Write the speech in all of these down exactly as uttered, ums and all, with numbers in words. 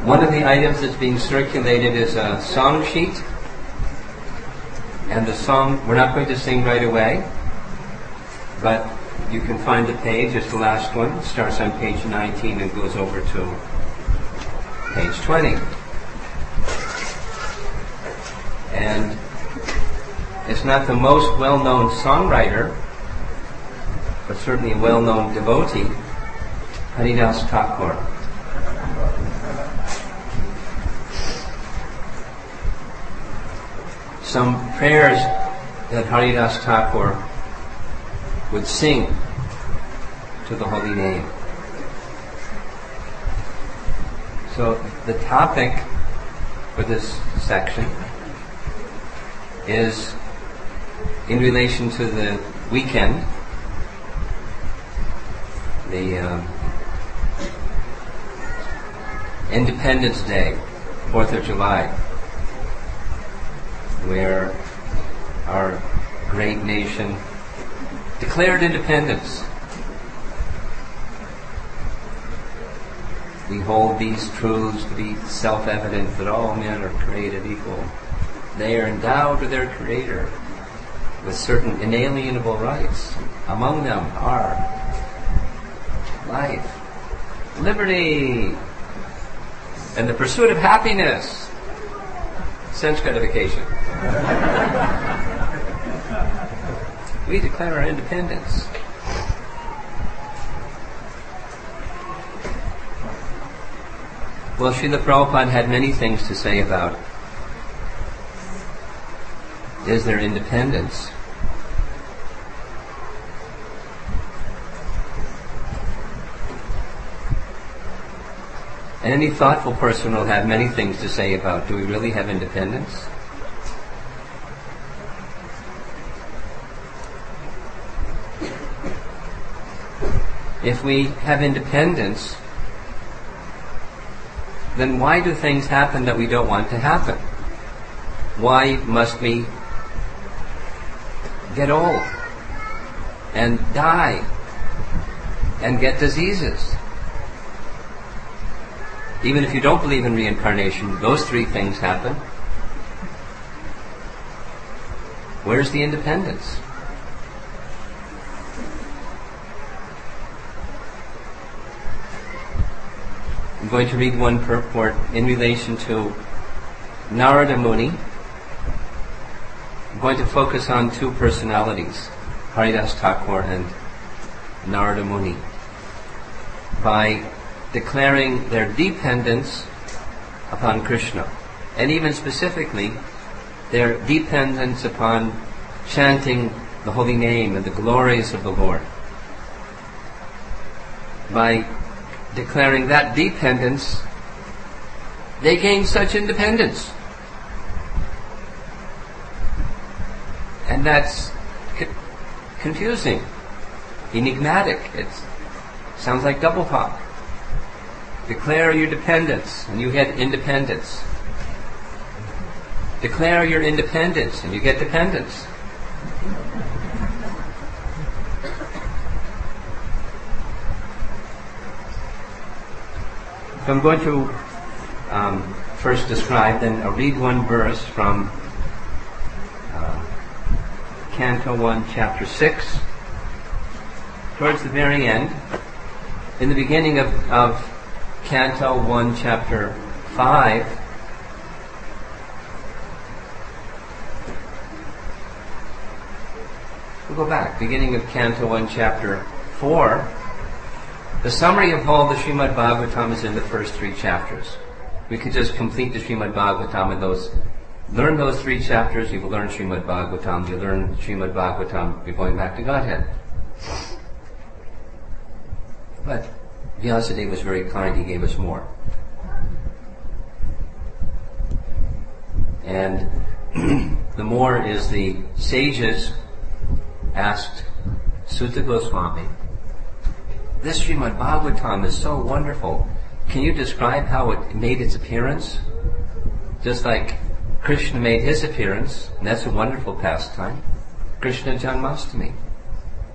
One of the items that's being circulated is a song sheet. And the song, we're not going to sing right away, but you can find the page. It's the last one. It starts on page nineteen and goes over to page twenty. And it's not the most well-known songwriter, but certainly a well-known devotee, Haridas Thakur. Some prayers that Haridas Thakur would sing to the holy name. So the topic for this section is in relation to the weekend, the um, Independence Day, fourth of July, where our great nation declared independence. We hold these truths to be self-evident, that all men are created equal. They are endowed with their Creator with certain inalienable rights. Among them are life, liberty, and the pursuit of happiness, sense gratification. We declare our independence. Well, Srila Prabhupada had many things to say about is there independence. And any thoughtful person will have many things to say about, do we really have independence? If we have independence, then why do things happen that we don't want to happen? Why must we get old and die and get diseases? Even if you don't believe in reincarnation, those three things happen. Where's the independence? I'm going to read one purport in relation to Narada Muni. I'm going to focus on two personalities, Haridas Thakur and Narada Muni, by declaring their dependence upon Krishna, and even specifically their dependence upon chanting the holy name and the glories of the Lord. By declaring that dependence, they gain such independence. And that's co- confusing, enigmatic. It sounds like double talk. Declare your dependence and you get independence. Declare your independence and you get dependence. So I'm going to um, first describe, then I'll read one verse from uh, Canto one, Chapter six. Towards the very end, in the beginning of, of Canto one, Chapter five, we'll go back, beginning of Canto one, Chapter four, the summary of all the Srimad Bhagavatam is in the first three chapters. We could just complete the Srimad Bhagavatam and those, learn those three chapters, you will learn Srimad Bhagavatam, you learn Srimad Bhagavatam, you're going back to Godhead. But Vyasadeva was very kind, he gave us more. And the more is the sages asked Sutta Goswami, this Srimad Bhagavatam is so wonderful. Can you describe how it made its appearance? Just like Krishna made his appearance, and that's a wonderful pastime. Krishna Janmashtami.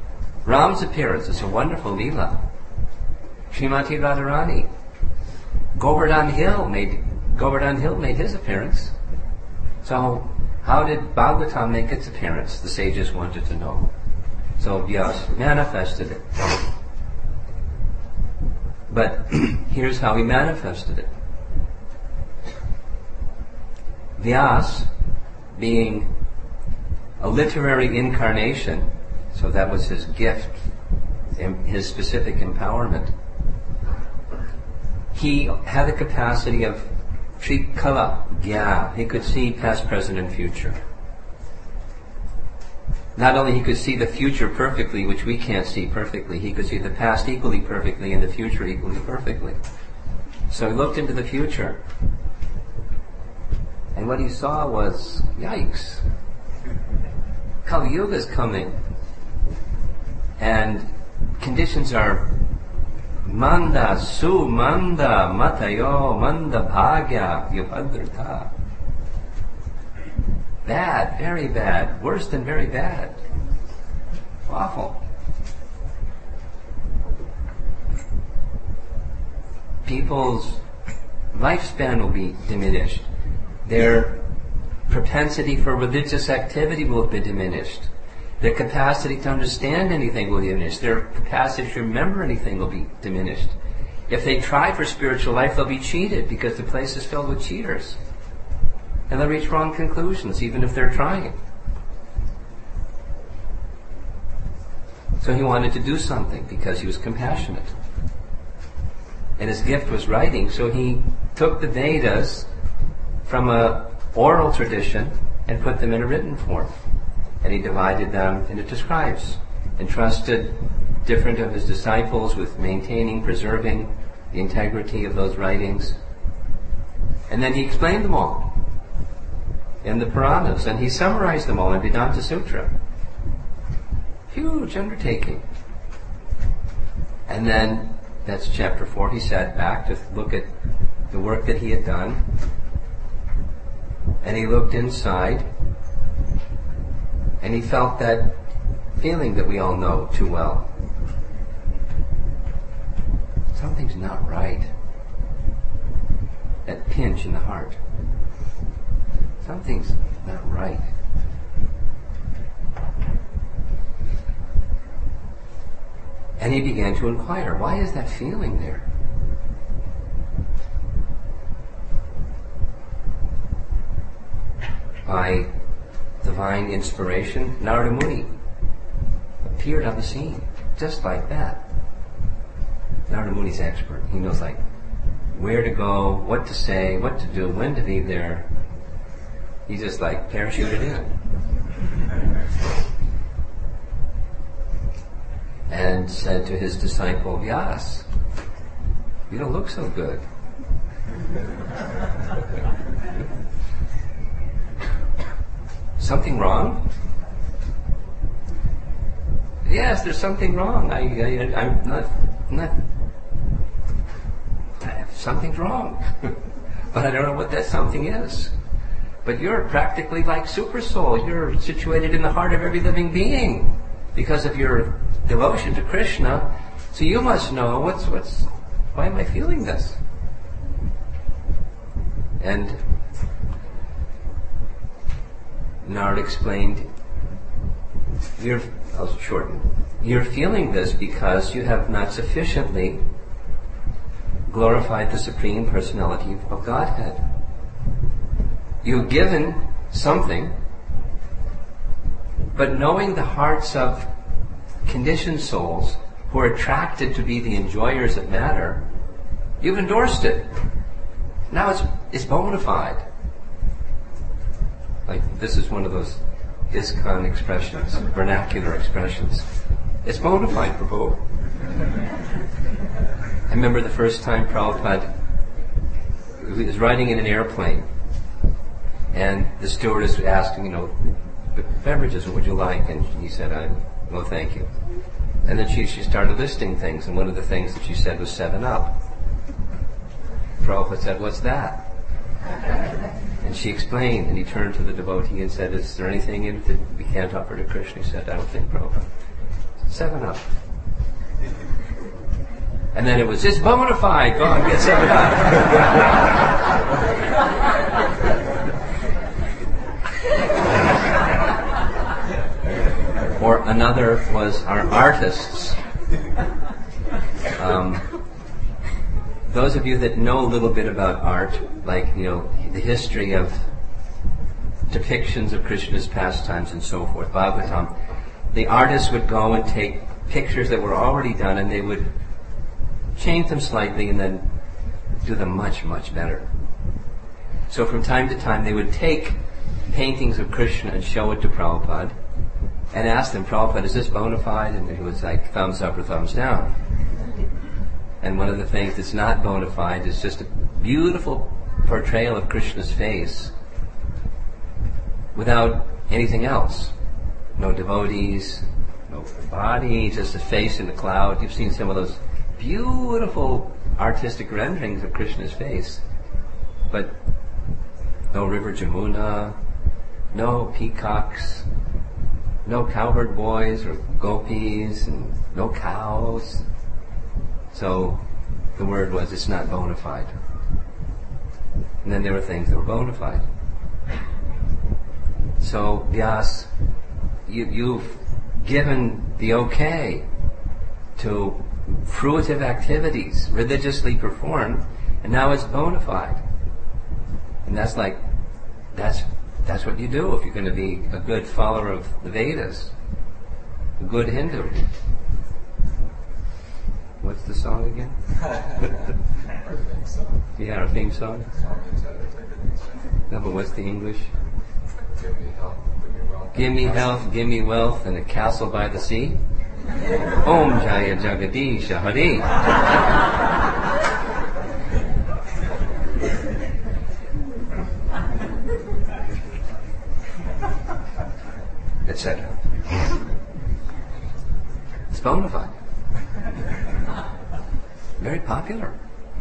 Ram's appearance is a wonderful Leela. Srimati Radharani. Govardhan Hill made Govardhan Hill made his appearance. So how did Bhagavatam make its appearance? The sages wanted to know. So Vyas manifested it. But here's how he manifested it. Vyas, being a literary incarnation, so that was his gift, his specific empowerment. He had the capacity of Trikala Gya. He could see past, present, and future. Not only he could see the future perfectly, which we can't see perfectly, he could see the past equally perfectly and the future equally perfectly. So he looked into the future. And what he saw was, yikes, Kali Yuga is coming. And conditions are Manda, Su, Manda, Matayo, Manda, Bhagya, Yubhadrata. Bad, very bad, worse than very bad. Awful. People's lifespan will be diminished. Their propensity for religious activity will be diminished. Their capacity to understand anything will be diminished. Their capacity to remember anything will be diminished. If they try for spiritual life, they'll be cheated because the place is filled with cheaters. And they'll reach wrong conclusions, even if they're trying. So he wanted to do something because he was compassionate. And his gift was writing, so he took the Vedas from a oral tradition and put them in a written form. And he divided them into scribes, entrusted different of his disciples with maintaining, preserving the integrity of those writings. And then he explained them all in the Puranas, and he summarized them all in Vedanta Sutra. Huge undertaking. And then, that's chapter four, he sat back to look at the work that he had done, and he looked inside, and he felt that feeling that we all know too well. Something's not right. That pinch in the heart. Something's not right. And he began to inquire, why is that feeling there? By divine inspiration, Narada Muni appeared on the scene, just like that. Narada Muni's expert. He knows like where to go, what to say, what to do, when to be there. He just like parachuted in. And said to his disciple, Vyas, you don't look so good. Something wrong? Yes, there's something wrong. I, I, I'm not, not, something's wrong. But I don't know what that something is. But you're practically like super soul. You're situated in the heart of every living being because of your devotion to Krishna. So you must know what's, what's, why am I feeling this? And Narada explained, you're, I'll shorten, you're feeling this because you have not sufficiently glorified the Supreme Personality of Godhead. You've given something, but knowing the hearts of conditioned souls who are attracted to be the enjoyers of matter, you've endorsed it. Now it's it's bona fide. Like this is one of those ISKCON expressions, vernacular expressions. It's bona fide, Prabhu. I remember the first time Prabhupada was riding in an airplane, and the stewardess was asking, you know, beverages, what would you like? And he said, I, no thank you. And then she, she started listing things, and one of the things that she said was seven up. Prabhupada said, what's that? And she explained, and he turned to the devotee and said, is there anything in it that we can't offer to Krishna? He said, I don't think, Prabhupada. Seven up. And then it was, it's bona fide, go on, get some. Or another was our artists. Um, those of you that know a little bit about art, like, you know, the history of depictions of Krishna's pastimes and so forth, Bhagavatam, the artists would go and take pictures that were already done and they would change them slightly and then do them much, much better. So from time to time they would take paintings of Krishna and show it to Prabhupada and ask them, Prabhupada, is this bona fide? And he was like, thumbs up or thumbs down. And one of the things that's not bona fide is just a beautiful portrayal of Krishna's face without anything else. No devotees, no body, just a face in the cloud. You've seen some of those beautiful artistic renderings of Krishna's face. But no river Jamuna, no peacocks, no cowherd boys or gopis, and no cows. So the word was, it's not bona fide. And then there were things that were bona fide. So, Vyas, you, you've given the okay to fruitive activities, religiously performed, and now it's bona fide. And that's like, that's that's what you do if you're going to be a good follower of the Vedas, a good Hindu. What's the song again? Our theme song. Yeah, our theme song. No, but what's the English? Give me health, give me wealth. Give me health, give me wealth, and a castle by the sea. Om Jaya Jagadisha Hari. et cetera. It's bona fide. Very popular.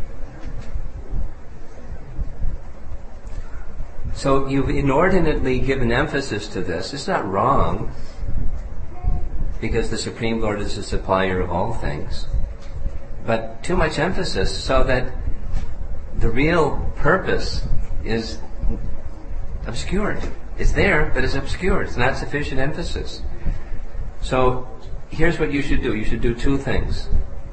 So you've inordinately given emphasis to this. It's not wrong, because the Supreme Lord is the supplier of all things. But too much emphasis so that the real purpose is obscured. It's there, but it's obscured. It's not sufficient emphasis. So here's what you should do. You should do two things.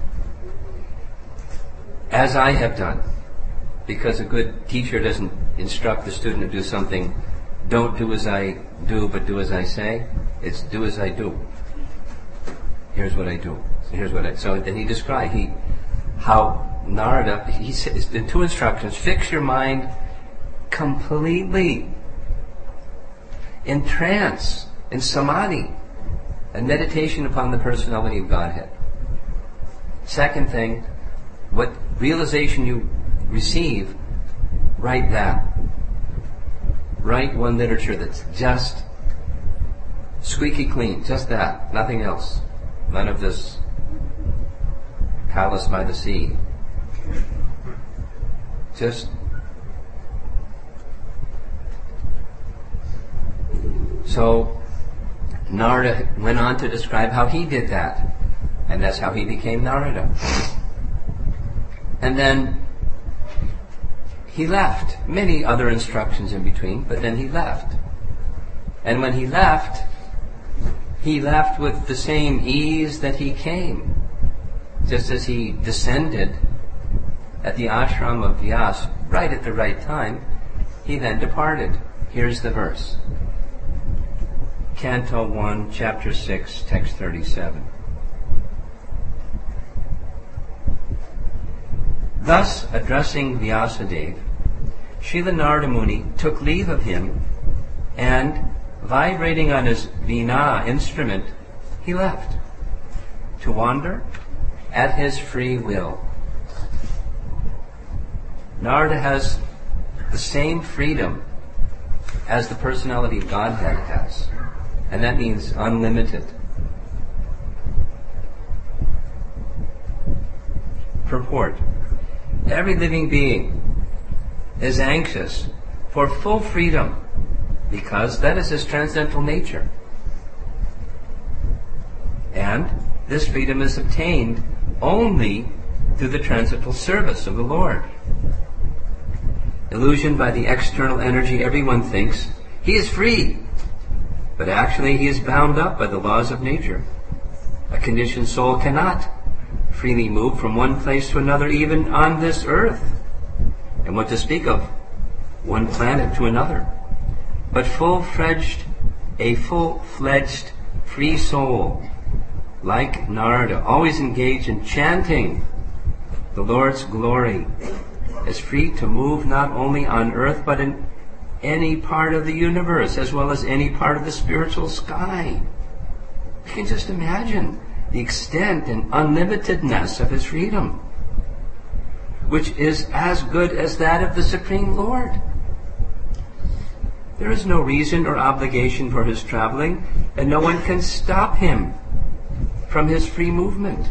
As I have done, because a good teacher doesn't instruct the student to do something, don't do as I do, but do as I say. It's do as I do. Here's what I do. Here's what I. So then he described he how Narada. He says the two instructions: fix your mind completely in trance, in samadhi, and meditation upon the personality of Godhead. Second thing, what realization you receive, write that. Write one literature that's just squeaky clean, just that, nothing else. None of this palace by the sea. Just so Narada went on to describe how he did that, and that's how he became Narada. And then he left. Many other instructions in between, but then he left. And when he left, he left with the same ease that he came. Just as he descended at the ashram of Vyas right at the right time, he then departed. Here's the verse. Canto one, Chapter six, Text thirty-seven. Thus, addressing Vyasadeva, Srila Narada Muni took leave of him, and, vibrating on his veena instrument, he left, to wander at his free will. Narada has the same freedom as the personality of Godhead has, and that means unlimited. Purport. Every living being is anxious for full freedom because that is his transcendental nature. And this freedom is obtained only through the transcendental service of the Lord. Illusioned by the external energy, everyone thinks he is free, but actually he is bound up by the laws of nature. A conditioned soul cannot freely move from one place to another, even on this earth, and what to speak of one planet to another. But full-fledged, a full-fledged free soul, like Narada, always engaged in chanting the Lord's glory, is free to move not only on earth but in any part of the universe, as well as any part of the spiritual sky. You can just imagine the extent and unlimitedness of his freedom, which is as good as that of the Supreme Lord. There is no reason or obligation for his traveling, and no one can stop him from his free movement.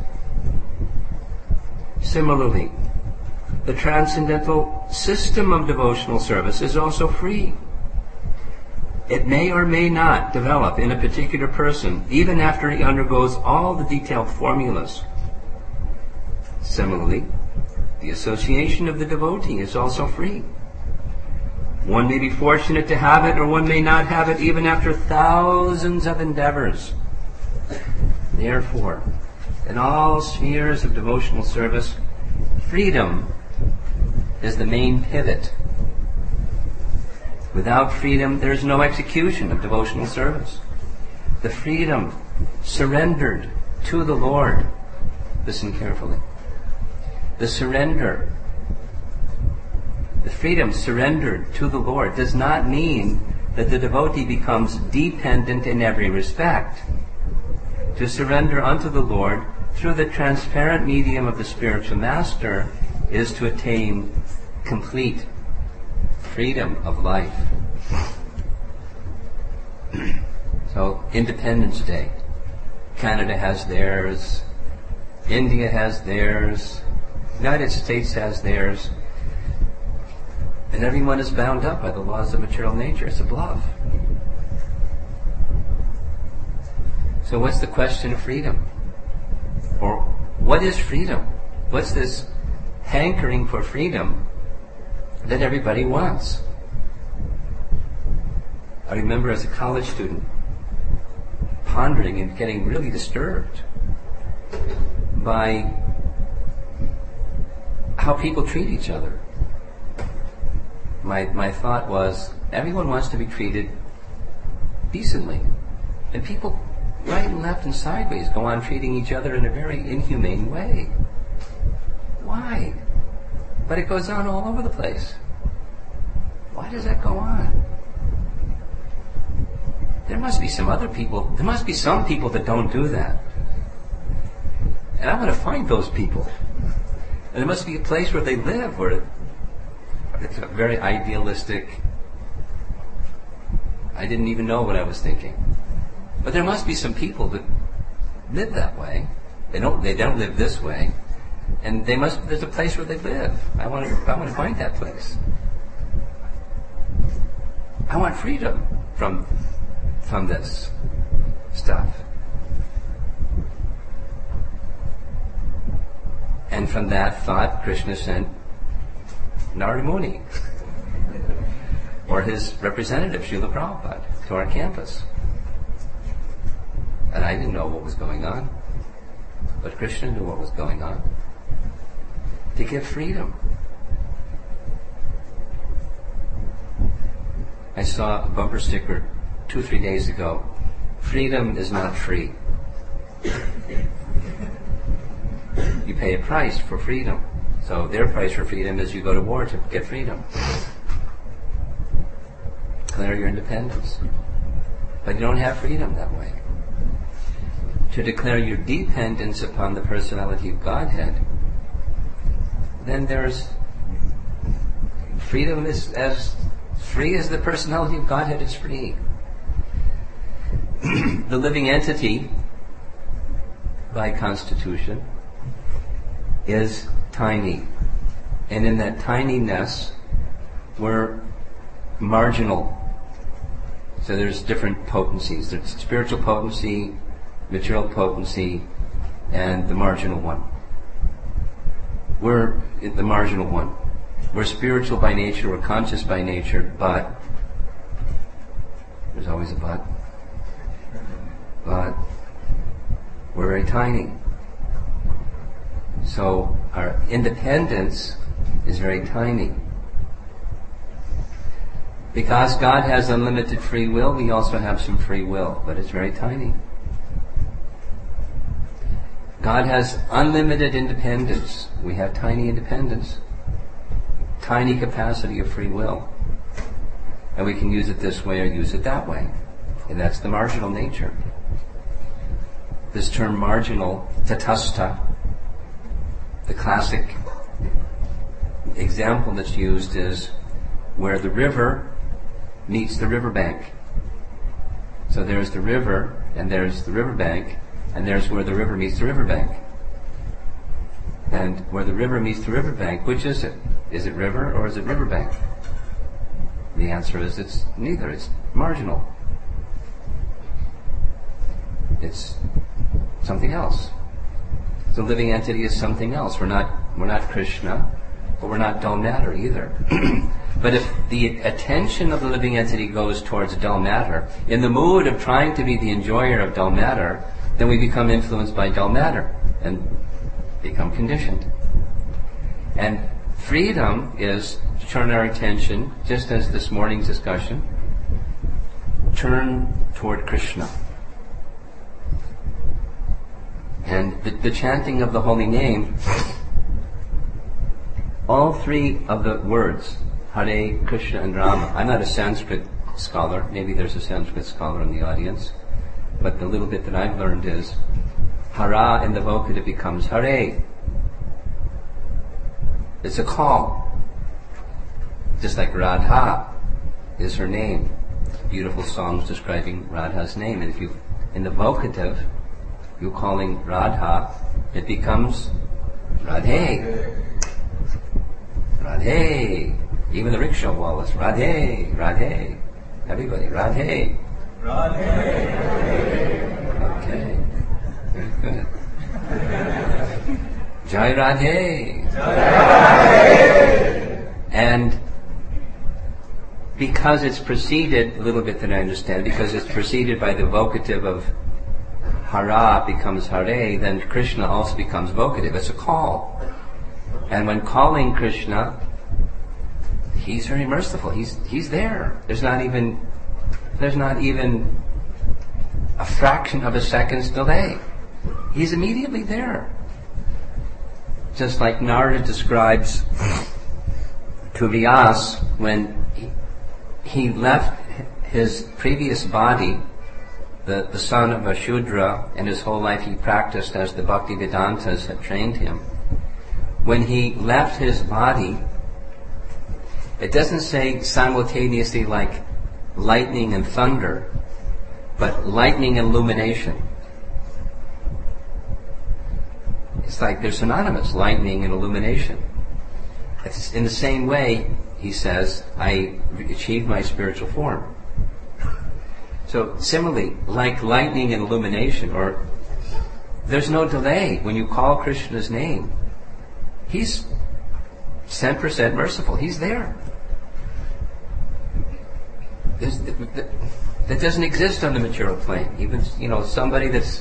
Similarly, the transcendental system of devotional service is also free. It may or may not develop in a particular person, even after he undergoes all the detailed formulas. Similarly, the association of the devotee is also free. One may be fortunate to have it, or one may not have it, even after thousands of endeavors. Therefore, in all spheres of devotional service, freedom is the main pivot. Without freedom, there is no execution of devotional service. The freedom surrendered to the Lord. Listen carefully. The surrender, the freedom surrendered to the Lord does not mean that the devotee becomes dependent in every respect. To surrender unto the Lord through the transparent medium of the spiritual master is to attain complete freedom of life. So, Independence Day. Canada has theirs. India has theirs. United States has theirs. And everyone is bound up by the laws of material nature. It's a bluff. So what's the question of freedom? Or what is freedom? What's this hankering for freedom that everybody wants? I remember as a college student pondering and getting really disturbed by how people treat each other. My my thought was, everyone wants to be treated decently. And people right and left and sideways go on treating each other in a very inhumane way. Why? But it goes on all over the place. Why does that go on? There must be some other people, there must be some people that don't do that. And I want to find those people. And there must be a place where they live, where it's a very idealistic, I didn't even know what I was thinking. But there must be some people that live that way. They don't they don't live this way. And they must there's a place where they live. I want to I want to find that place. I want freedom from from this stuff. And from that thought, Krishna sent Narada Muni, or his representative, Srila Prabhupada, to our campus. And I didn't know what was going on, but Krishna knew what was going on. To give freedom. I saw a bumper sticker two or three days ago. Freedom is not free. You pay a price for freedom. So their price for freedom is you go to war to get freedom. Declare your independence. But you don't have freedom that way. To declare your dependence upon the personality of Godhead, then there's freedom is as free as the personality of Godhead is free. The living entity, by constitution, is tiny. And in that tininess, we're marginal. So there's different potencies. There's spiritual potency, material potency, and the marginal one. we're the marginal one. We're spiritual by nature, we're conscious by nature, but there's always a but. But we're very tiny. So our independence is very tiny. Because God has unlimited free will, we also have some free will, but it's very tiny. God has unlimited independence. We have tiny independence. Tiny capacity of free will. And we can use it this way or use it that way. And that's the marginal nature. This term marginal, tatastha, the classic example that's used is where the river meets the riverbank. So there's the river, and there's the riverbank, and there's where the river meets the riverbank. And where the river meets the riverbank, which is it? Is it river or is it riverbank? The answer is it's neither. It's marginal. It's something else. The living entity is something else. We're not we're not Krishna, but we're not dull matter either. But if the attention of the living entity goes towards dull matter, in the mood of trying to be the enjoyer of dull matter, then we become influenced by dull matter and become conditioned. And freedom is to turn our attention, just as this morning's discussion, turn toward Krishna. And the, the chanting of the holy name, all three of the words, Hare, Krishna, and Rama. I'm not a Sanskrit scholar. Maybe there's a Sanskrit scholar in the audience. But the little bit that I've learned is, Hara in the vocative becomes Hare. It's a call. Just like Radha is her name. Beautiful songs describing Radha's name. And if you, in the vocative, you're calling Radha, it becomes Radhe. Radhe. Even the rickshaw wallahs, Radhe, Radhe. Everybody, Radhe. Radhe. Okay. Very good. Jai Radhe. Jai Radhe. And because it's preceded, a little bit that I understand, because it's preceded by the vocative of Hara becomes Hare, then Krishna also becomes vocative. It's a call. And when calling Krishna, He's very merciful. He's He's there. There's not even there's not even a fraction of a second's delay. He's immediately there. Just like Narada describes to Vyas when he, he left his previous body, the, the son of a Shudra, and his whole life he practiced as the Bhakti Vedantas had trained him. When he left his body, it doesn't say simultaneously like lightning and thunder, but lightning and illumination. It's like they're synonymous, lightning and illumination. It's in the same way, he says, I achieved my spiritual form. So similarly, like lightning and illumination, or there's no delay when you call Krishna's name. He's ten percent merciful. He's there. There's, that doesn't exist on the material plane. Even, you know, somebody that's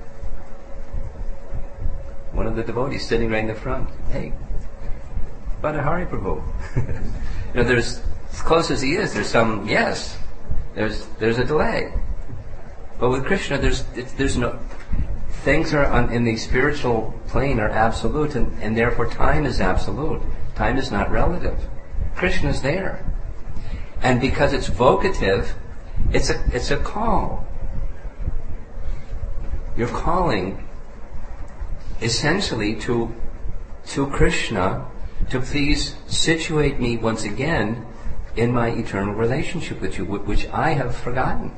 one of the devotees sitting right in the front. Hey, Badahari Prabhu. You know, there's, as close as he is, there's some, yes, there's there's a delay. But with Krishna, there's there's no, things are on, in the spiritual plane are absolute, and, and therefore time is absolute. Time is not relative. Krishna's there. And because it's vocative, it's a it's a call. You're calling essentially to to Krishna to please situate me once again in my eternal relationship with you, which I have forgotten.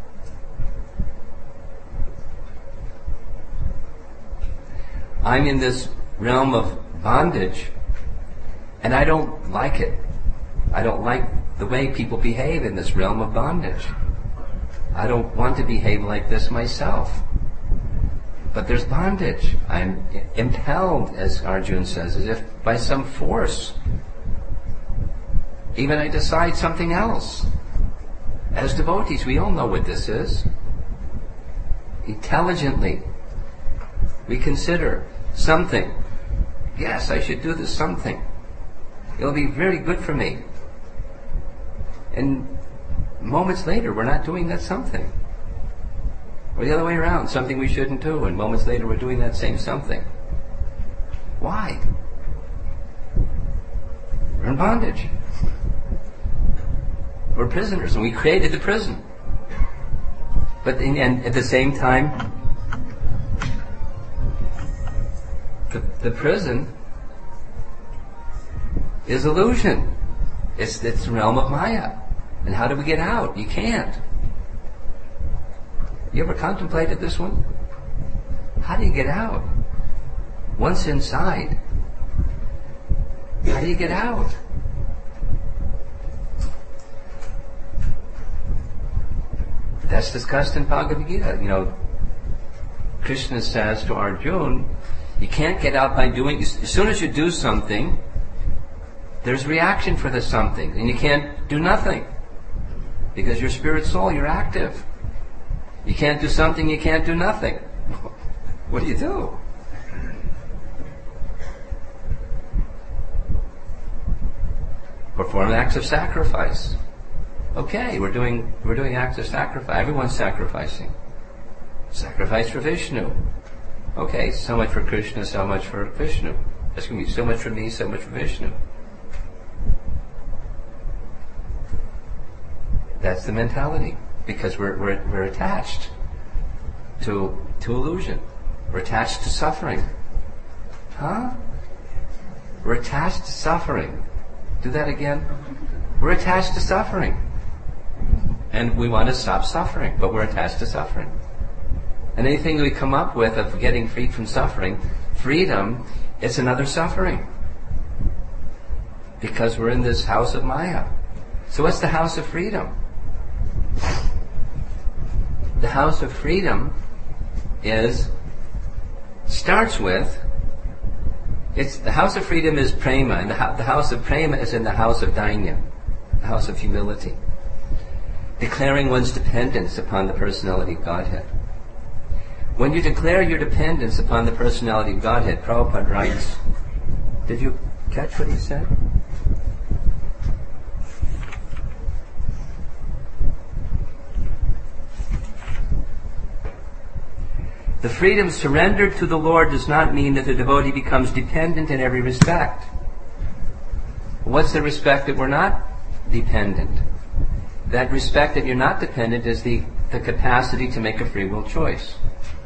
I'm in this realm of bondage, and I don't like it. I don't like the way people behave in this realm of bondage. I don't want to behave like this myself. But there's bondage. I'm impelled, as Arjuna says, as if by some force. Even I decide something else. As devotees, we all know what this is. Intelligently, we consider something. Yes, I should do this something. It'll be very good for me. And moments later, we're not doing that something. Or the other way around, something we shouldn't do, and moments later we're doing that same something. Why? We're in bondage. We're prisoners, and we created the prison. But in, and at the same time, the, the prison is illusion. It's, it's the realm of Maya. And how do we get out? You can't. You ever contemplated this one? How do you get out? Once inside, how do you get out? That's discussed in Bhagavad Gita. You know, Krishna says to Arjuna, you can't get out by doing, as soon as you do something, there's reaction for the something, and you can't do nothing. Because you're spirit soul, you're active. You can't do something, you can't do nothing. What do you do? Perform acts of sacrifice. Okay, we're doing we're doing acts of sacrifice. Everyone's sacrificing. Sacrifice for Vishnu. Okay, so much for Krishna, so much for Vishnu. That's going to be so much for me, so much for Vishnu. That's the mentality, because we're we're, we're attached to to illusion. We're attached to suffering. Huh? We're attached to suffering. Do that again. We're attached to suffering. And we want to stop suffering, but we're attached to suffering. And anything we come up with of getting freed from suffering, freedom, it's another suffering. Because we're in this house of Maya. So what's the house of freedom? The house of freedom is, starts with, it's the house of freedom is prema, and the, the house of prema is in the house of dainya, the house of humility. Declaring one's dependence upon the personality of Godhead. When you declare your dependence upon the personality of Godhead, Prabhupada writes, did you catch what he said? The freedom surrendered to the Lord does not mean that the devotee becomes dependent in every respect. What's the respect that we're not dependent? That respect that you're not dependent is the, the capacity to make a free will choice.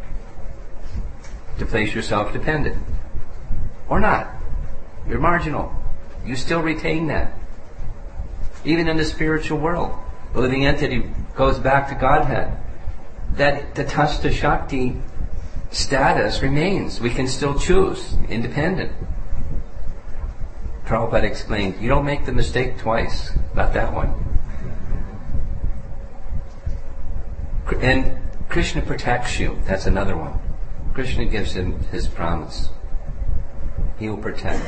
To place yourself dependent. Or not. You're marginal. You still retain that. Even in the spiritual world, the living entity goes back to Godhead. That Tatastha Shakti status remains. We can still choose, independent. Prabhupada explained, you don't make the mistake twice, not that one. And Krishna protects you, that's another one. Krishna gives him his promise. He will protect.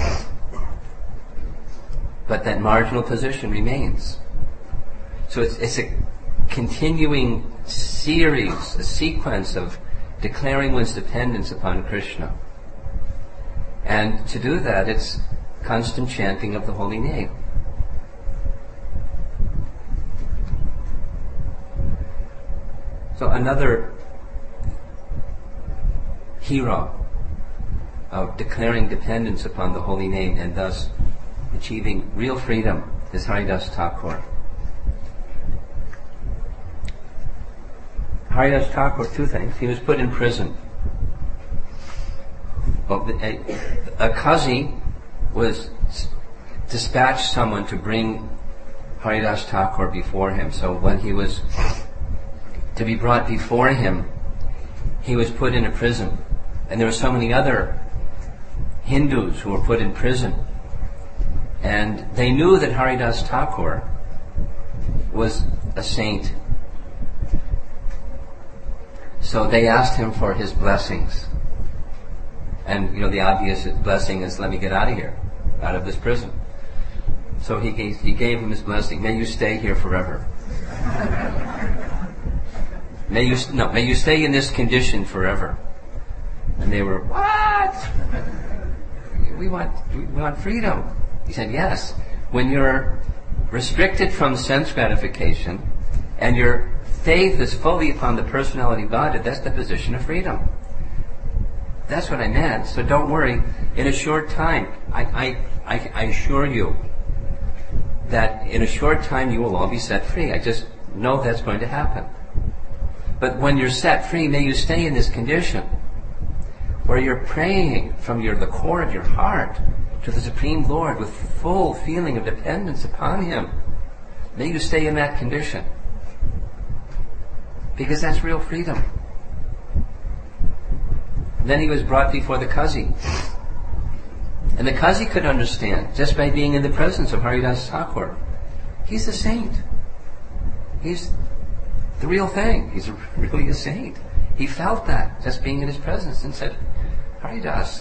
But that marginal position remains. So it's, it's a continuing series, a sequence of declaring one's dependence upon Krishna. And to do that, it's constant chanting of the holy name. So another hero of declaring dependence upon the holy name and thus achieving real freedom is Haridas Thakur. Haridas Thakur, two things. He was put in prison. Well, a, a Qazi was dispatched someone to bring Haridas Thakur before him. So when he was to be brought before him, he was put in a prison. And there were so many other Hindus who were put in prison. And they knew that Haridas Thakur was a saint. So they asked him for his blessings. And, you know, the obvious blessing is, let me get out of here, out of this prison. So he gave, he gave him his blessing. May you stay here forever. May you, no, may you stay in this condition forever. And they were, what? We want, we want freedom. He said, yes. When you're restricted from sense gratification and your faith is fully upon the personality of God, that's the position of freedom. That's what I meant. So don't worry. In a short time, I, I, I, I assure you that in a short time you will all be set free. I just know that's going to happen. But when you're set free, may you stay in this condition where you're praying from your, the core of your heart to the Supreme Lord with full feeling of dependence upon Him. May you stay in that condition. Because that's real freedom. Then he was brought before the Kazi. And the Kazi could understand just by being in the presence of Haridas Thakur. He's a saint. He's the real thing. He's really a saint. He felt that just being in his presence and said, Haridas,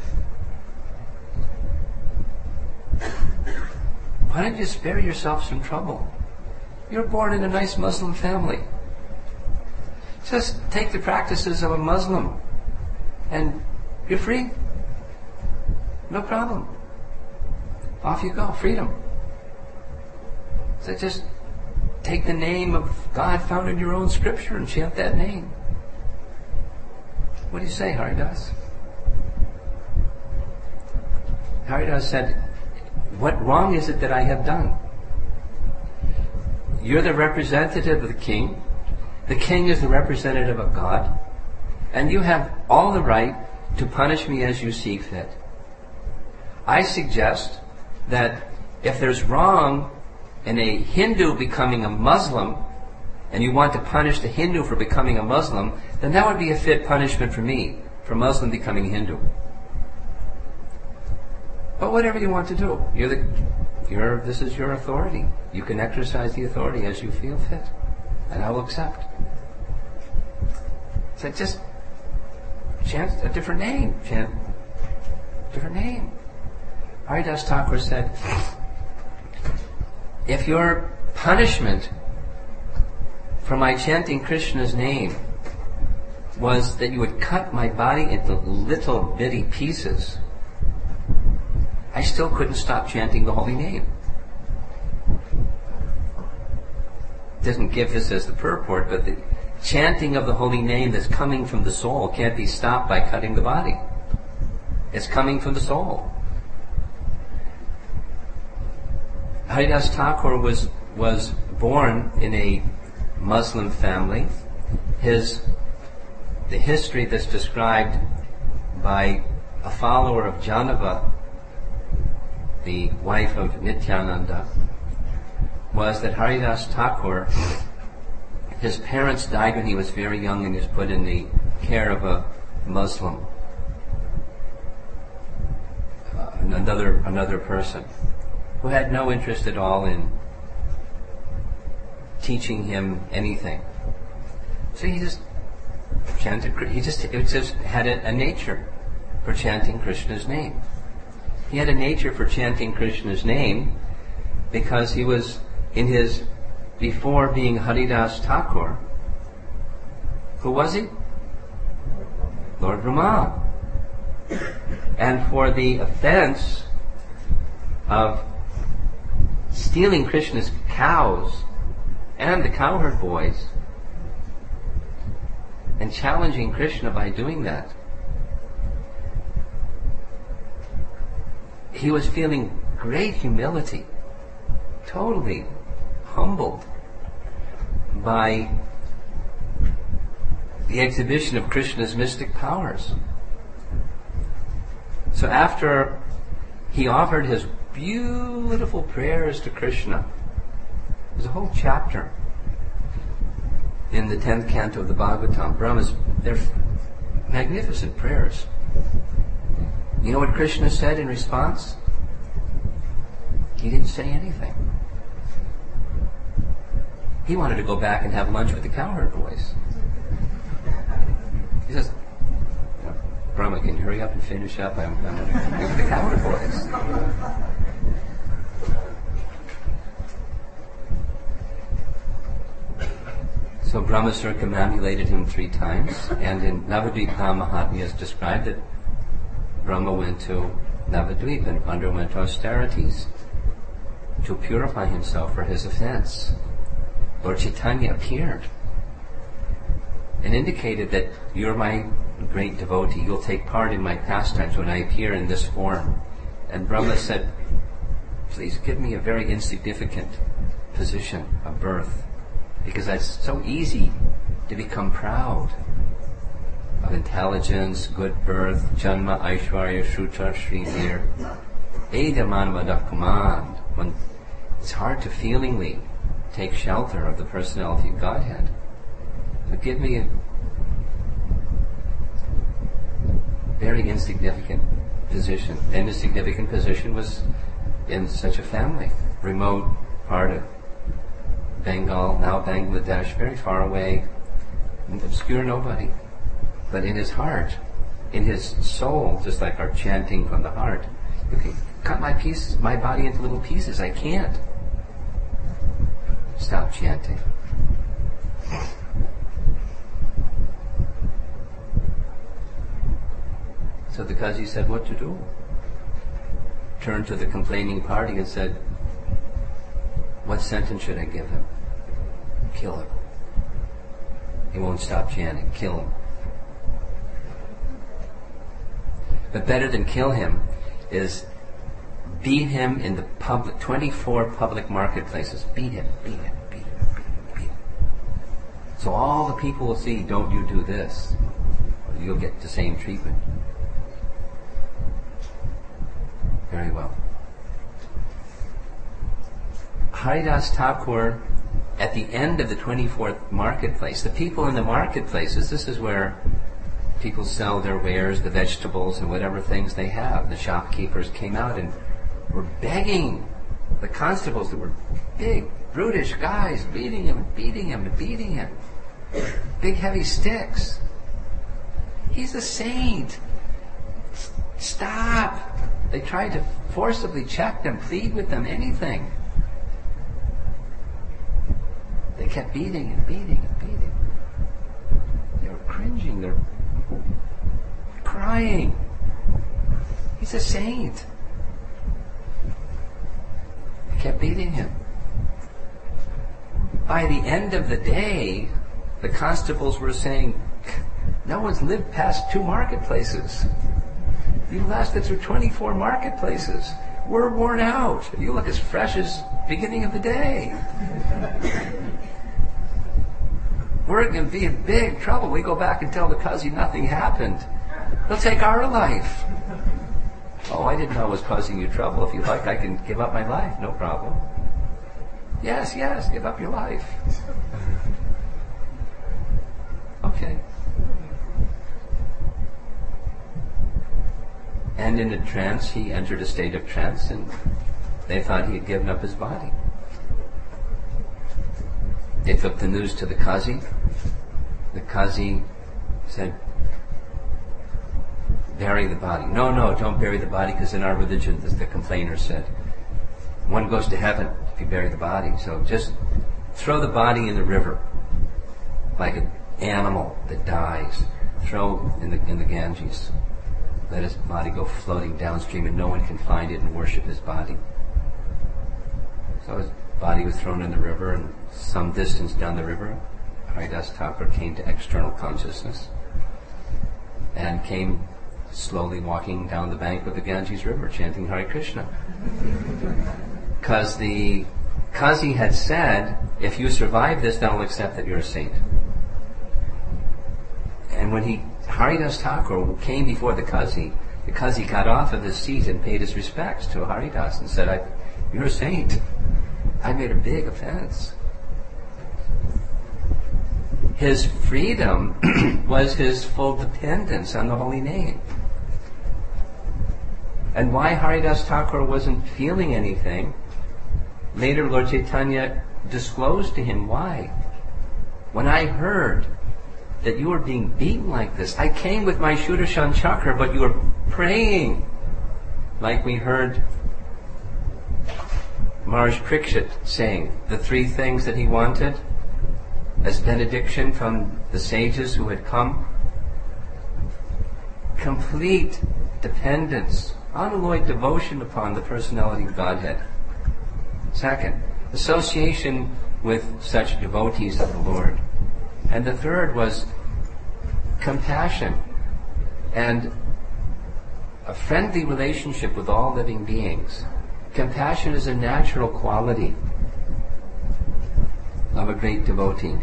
why don't you spare yourself some trouble? You're born in a nice Muslim family. Just take the practices of a Muslim and you're free. No problem. Off you go. Freedom. So just take the name of God found in your own scripture and chant that name. What do you say, Haridas? Haridas said, what wrong is it that I have done? You're the representative of the king. The king is the representative of God. And you have all the right to punish me as you see fit. I suggest that if there's wrong in a Hindu becoming a Muslim, and you want to punish the Hindu for becoming a Muslim, then that would be a fit punishment for me, for Muslim becoming Hindu. But whatever you want to do, you're the, you're, this is your authority. You can exercise the authority as you feel fit, and I will accept. So just chant a different name. Chant a different name. Haridas Thakur said, if your punishment for my chanting Krishna's name was that you would cut my body into little bitty pieces, I still couldn't stop chanting the holy name. It doesn't give this as the purport, but the chanting of the holy name that's coming from the soul can't be stopped by cutting the body. It's coming from the soul. Haridas Thakur was, was born in a Muslim family. His, the history that's described by a follower of Janava, the wife of Nityananda, was that Haridas Thakur, his parents died when he was very young and he was put in the care of a Muslim, uh, another another person, who had no interest at all in teaching him anything. So he just chanted. He just it just had a, a nature for chanting Krishna's name. He had a nature for chanting Krishna's name because he was in his, before being Haridas Thakur, who was he? Lord Brahma. And for the offense of stealing Krishna's cows and the cowherd boys and challenging Krishna by doing that, he was feeling great humility, totally humbled by the exhibition of Krishna's mystic powers. So after he offered his beautiful prayers to Krishna, there's a whole chapter in the tenth canto of the Bhagavatam, Brahma's, they're magnificent prayers. You know what Krishna said in response? He didn't say anything. He wanted to go back and have lunch with the cowherd boys. Brahma, can you hurry up and finish up? I'm, I'm the counterpoise. So Brahma circumambulated him three times, and in Navadvip Mahatmya is described that Brahma went to Navadvip and underwent austerities to purify himself for his offense. Lord Chaitanya appeared and indicated that you're my great devotee, you'll take part in my pastimes when I appear in this form. And Brahma said, please give me a very insignificant position of birth, because it's so easy to become proud of intelligence, good birth, janma, aishwarya, shruta, shrivir, edamanvadakuman. When it's hard to feelingly take shelter of the personality of Godhead. But give me a very insignificant position. And the significant position was in such a family, remote part of Bengal, now Bangladesh, very far away, an obscure nobody. But in his heart, in his soul, just like our chanting from the heart, you can cut my pieces, my body into little pieces. I can't stop chanting. So the Qazi said what to do. Turned to the complaining party and said, what sentence should I give him? Kill him. He won't stop chanting. Kill him. But better than kill him is beat him in the public, twenty-four public marketplaces. Beat him, beat him, beat him, beat him, beat him. So all the people will see, don't you do this, or you'll get the same treatment. Very well. Haridas Thakur, at the end of the twenty-fourth marketplace, the people in the marketplaces, this is where people sell their wares, the vegetables and whatever things they have. The shopkeepers came out and were begging the constables that were big, brutish guys, beating him and beating him and beating him. Big heavy sticks. He's a saint. Stop. They tried to forcibly check them, plead with them, anything. They kept beating and beating and beating. They were cringing, they're crying. He's a saint. They kept beating him. By the end of the day, the constables were saying, no one's lived past two marketplaces. You lasted through twenty-four marketplaces. We're worn out. You look as fresh as beginning of the day. We're going to be in big trouble. We go back and tell the Qazi nothing happened. They'll take our life. Oh, I didn't know it was causing you trouble. If you like, I can give up my life. No problem. Yes, yes, give up your life. Okay. And in a trance, he entered a state of trance, and they thought he had given up his body. They took the news to the Qazi. The Qazi said, bury the body. No, no, don't bury the body, because in our religion, as the complainer said, one goes to heaven if you bury the body. So just throw the body in the river, like an animal that dies. Throw in the in the Ganges. Let his body go floating downstream, and no one can find it and worship his body. So his body was thrown in the river, and some distance down the river, Haridas Thakur came to external consciousness and came slowly walking down the bank of the Ganges River, chanting Hare Krishna. Because the Qazi had said, if you survive this, then I'll accept that you're a saint. And when he, Haridas Thakur came before the Qazi, the Qazi got off of his seat and paid his respects to Haridas and said, I, you're a saint. I made a big offense. His freedom was his full dependence on the holy name. And why Haridas Thakur wasn't feeling anything, later Lord Chaitanya disclosed to him why. When I heard that you are being beaten like this. I came with my Sudarshan chakra, but you are praying. Like we heard Maharaj Parikshit saying, the three things that he wanted as benediction from the sages who had come. Complete dependence, unalloyed devotion upon the personality of Godhead. Second, association with such devotees of the Lord. And the third was compassion and a friendly relationship with all living beings. Compassion is a natural quality of a great devotee.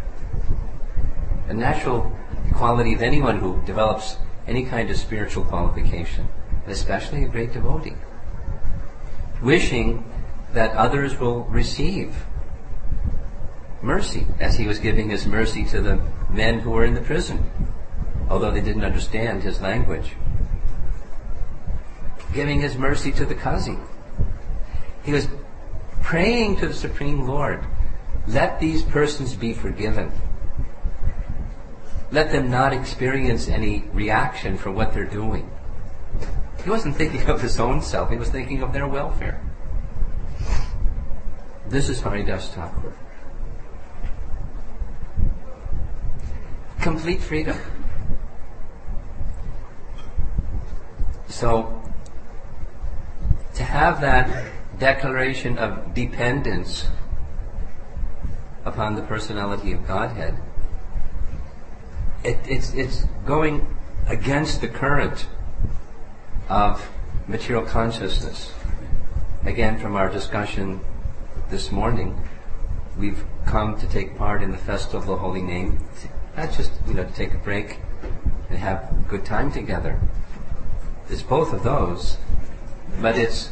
A natural quality of anyone who develops any kind of spiritual qualification, and especially a great devotee. Wishing that others will receive mercy, as he was giving his mercy to the men who were in the prison, although they didn't understand his language. Giving his mercy to the Kazi. He was praying to the Supreme Lord, let these persons be forgiven. Let them not experience any reaction for what they're doing. He wasn't thinking of his own self, he was thinking of their welfare. This is Haridas Thakur. Complete freedom. So, to have that declaration of dependence upon the personality of Godhead, it, it's, it's going against the current of material consciousness. Again, from our discussion this morning, we've come to take part in the Festival of the Holy Name, not just, you know, to take a break and have a good time together. It's both of those, but it's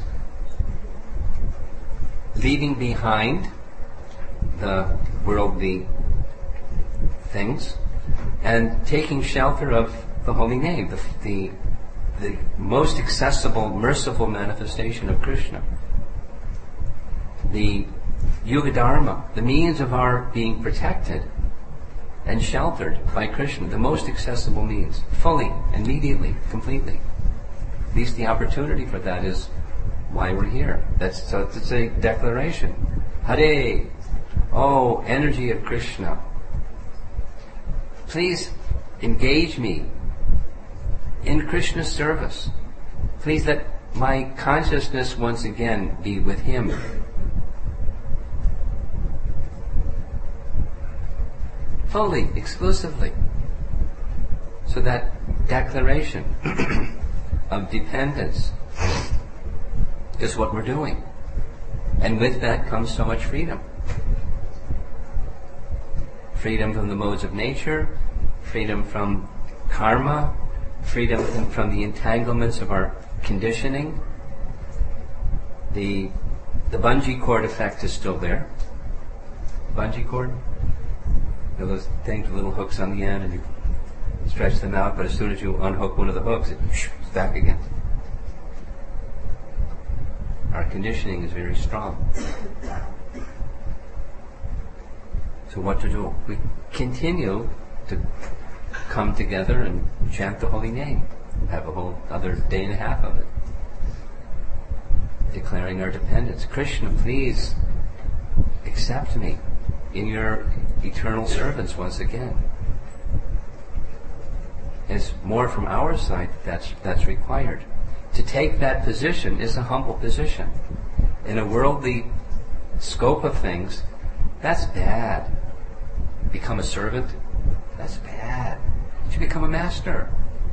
leaving behind the worldly things and taking shelter of the Holy Name, the, the, the most accessible, merciful manifestation of Krishna. The Yuga Dharma, the means of our being protected and sheltered by Krishna, the most accessible means, fully, immediately, completely. At least the opportunity for that is why we're here. That's so it's a declaration. Hare, oh energy of Krishna, please engage me in Krishna's service. Please let my consciousness once again be with Him. Fully, exclusively. So that declaration of dependence is what we're doing. And with that comes so much freedom. Freedom from the modes of nature, freedom from karma, freedom from the entanglements of our conditioning. The, the bungee cord effect is still there. Bungee cord? You know, those things with little hooks on the end, and you stretch them out, but as soon as you unhook one of the hooks, it whoosh, it's back again. Our conditioning is very strong. So what to do? We continue to come together and chant the holy name. Have a whole other day and a half of it. Declaring our dependence. Krishna, please accept me in your eternal servants once again. And it's more from our side that's that's required. To take that position is a humble position. In a worldly scope of things, that's bad. Become a servant, that's bad. You should become a master.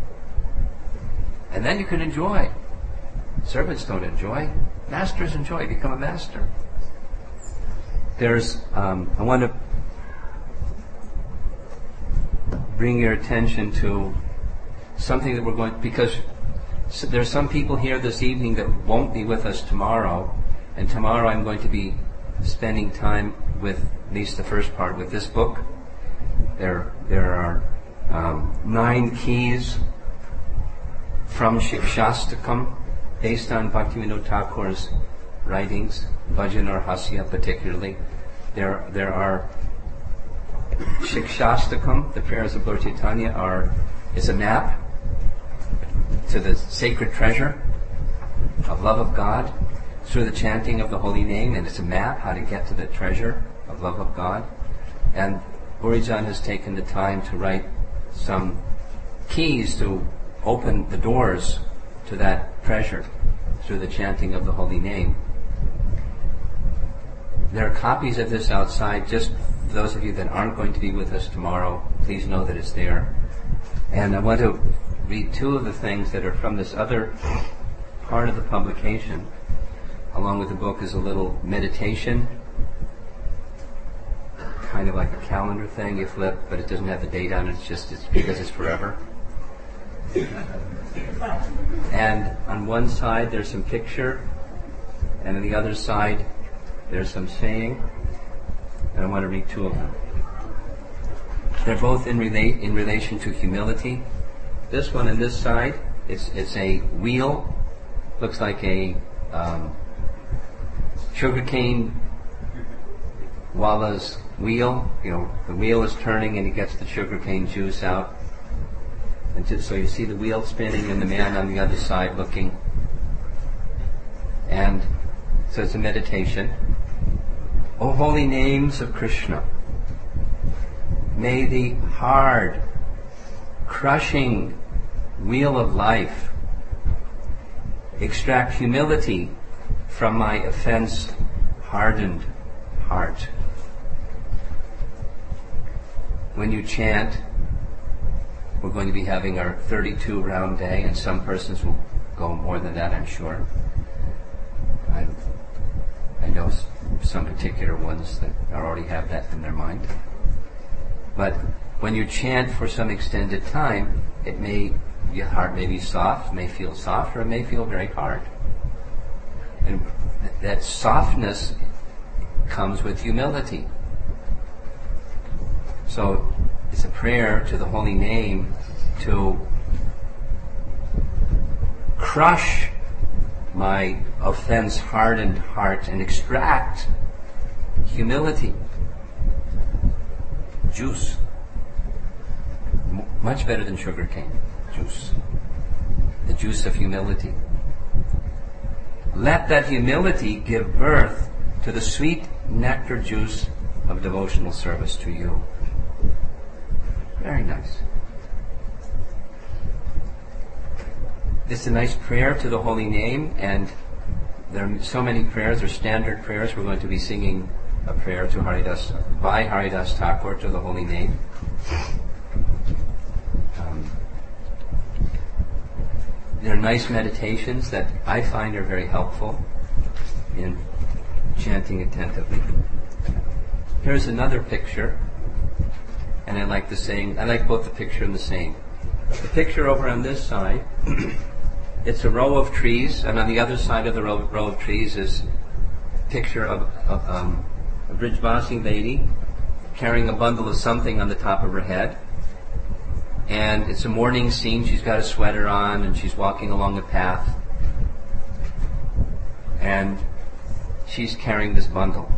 And then you can enjoy. Servants don't enjoy. Masters enjoy. Become a master. There's, um, I want to bring your attention to something that we're going, because so there's some people here this evening that won't be with us tomorrow, and tomorrow I'm going to be spending time with, at least the first part, with this book. There, there are um, nine keys from Shikshastakam, based on Bhaktivinoda Thakur's writings, Bhajan or Hasya particularly. There, there are Shikshastakam, the prayers of Lord Chaitanya, are is a map to the sacred treasure of love of God through the chanting of the holy name, and it's a map how to get to the treasure of love of God. And Burijan has taken the time to write some keys to open the doors to that treasure through the chanting of the holy name. There are copies of this outside. Just for those of you that aren't going to be with us tomorrow, please know that it's there. And I want to read two of the things that are from this other part of the publication. Along with the book is a little meditation, kind of like a calendar thing you flip, but it doesn't have the date on it. It's just it's because it's forever. And on one side there's some picture, and on the other side there's some saying, and I want to read two of them. They're both in, rela- in relation to humility. This one on this side, it's, it's a wheel, looks like a um, sugarcane Walla's wheel. You know, the wheel is turning and he gets the sugarcane juice out. And just, so you see the wheel spinning and the man on the other side looking. And so it's a meditation. O holy names of Krishna, may the hard, crushing wheel of life extract humility from my offense-hardened heart. When you chant, we're going to be having our thirty-two round day, and some persons will go more than that, I'm sure. I, I know s- some particular ones that already have that in their mind. But when you chant for some extended time, it may, your heart may be soft, may feel soft, or it may feel very hard. And th- that softness comes with humility. So it's a prayer to the holy name to crush my offense-hardened heart and extract humility. Juice. M- much better than sugarcane juice. The juice of humility. Let that humility give birth to the sweet nectar juice of devotional service to you. Very nice. This is a nice prayer to the holy name, and there are so many prayers, or standard prayers. We're going to be singing a prayer to Haridas, by Haridas Thakur to the holy name. Um, there are nice meditations that I find are very helpful in chanting attentively. Here's another picture. And I like the saying, I like both the picture and the saying. The picture over on this side, it's a row of trees, and on the other side of the row, row of trees is a picture of, of um, a Brijvasi lady carrying a bundle of something on the top of her head. And it's a morning scene. She's got a sweater on and she's walking along a path. And she's carrying this bundle.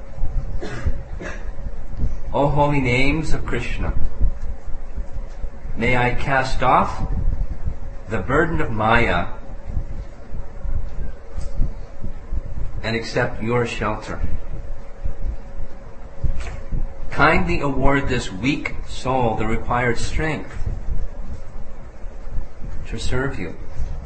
O holy names of Krishna, may I cast off the burden of Maya and accept your shelter. Kindly award this weak soul the required strength to serve you.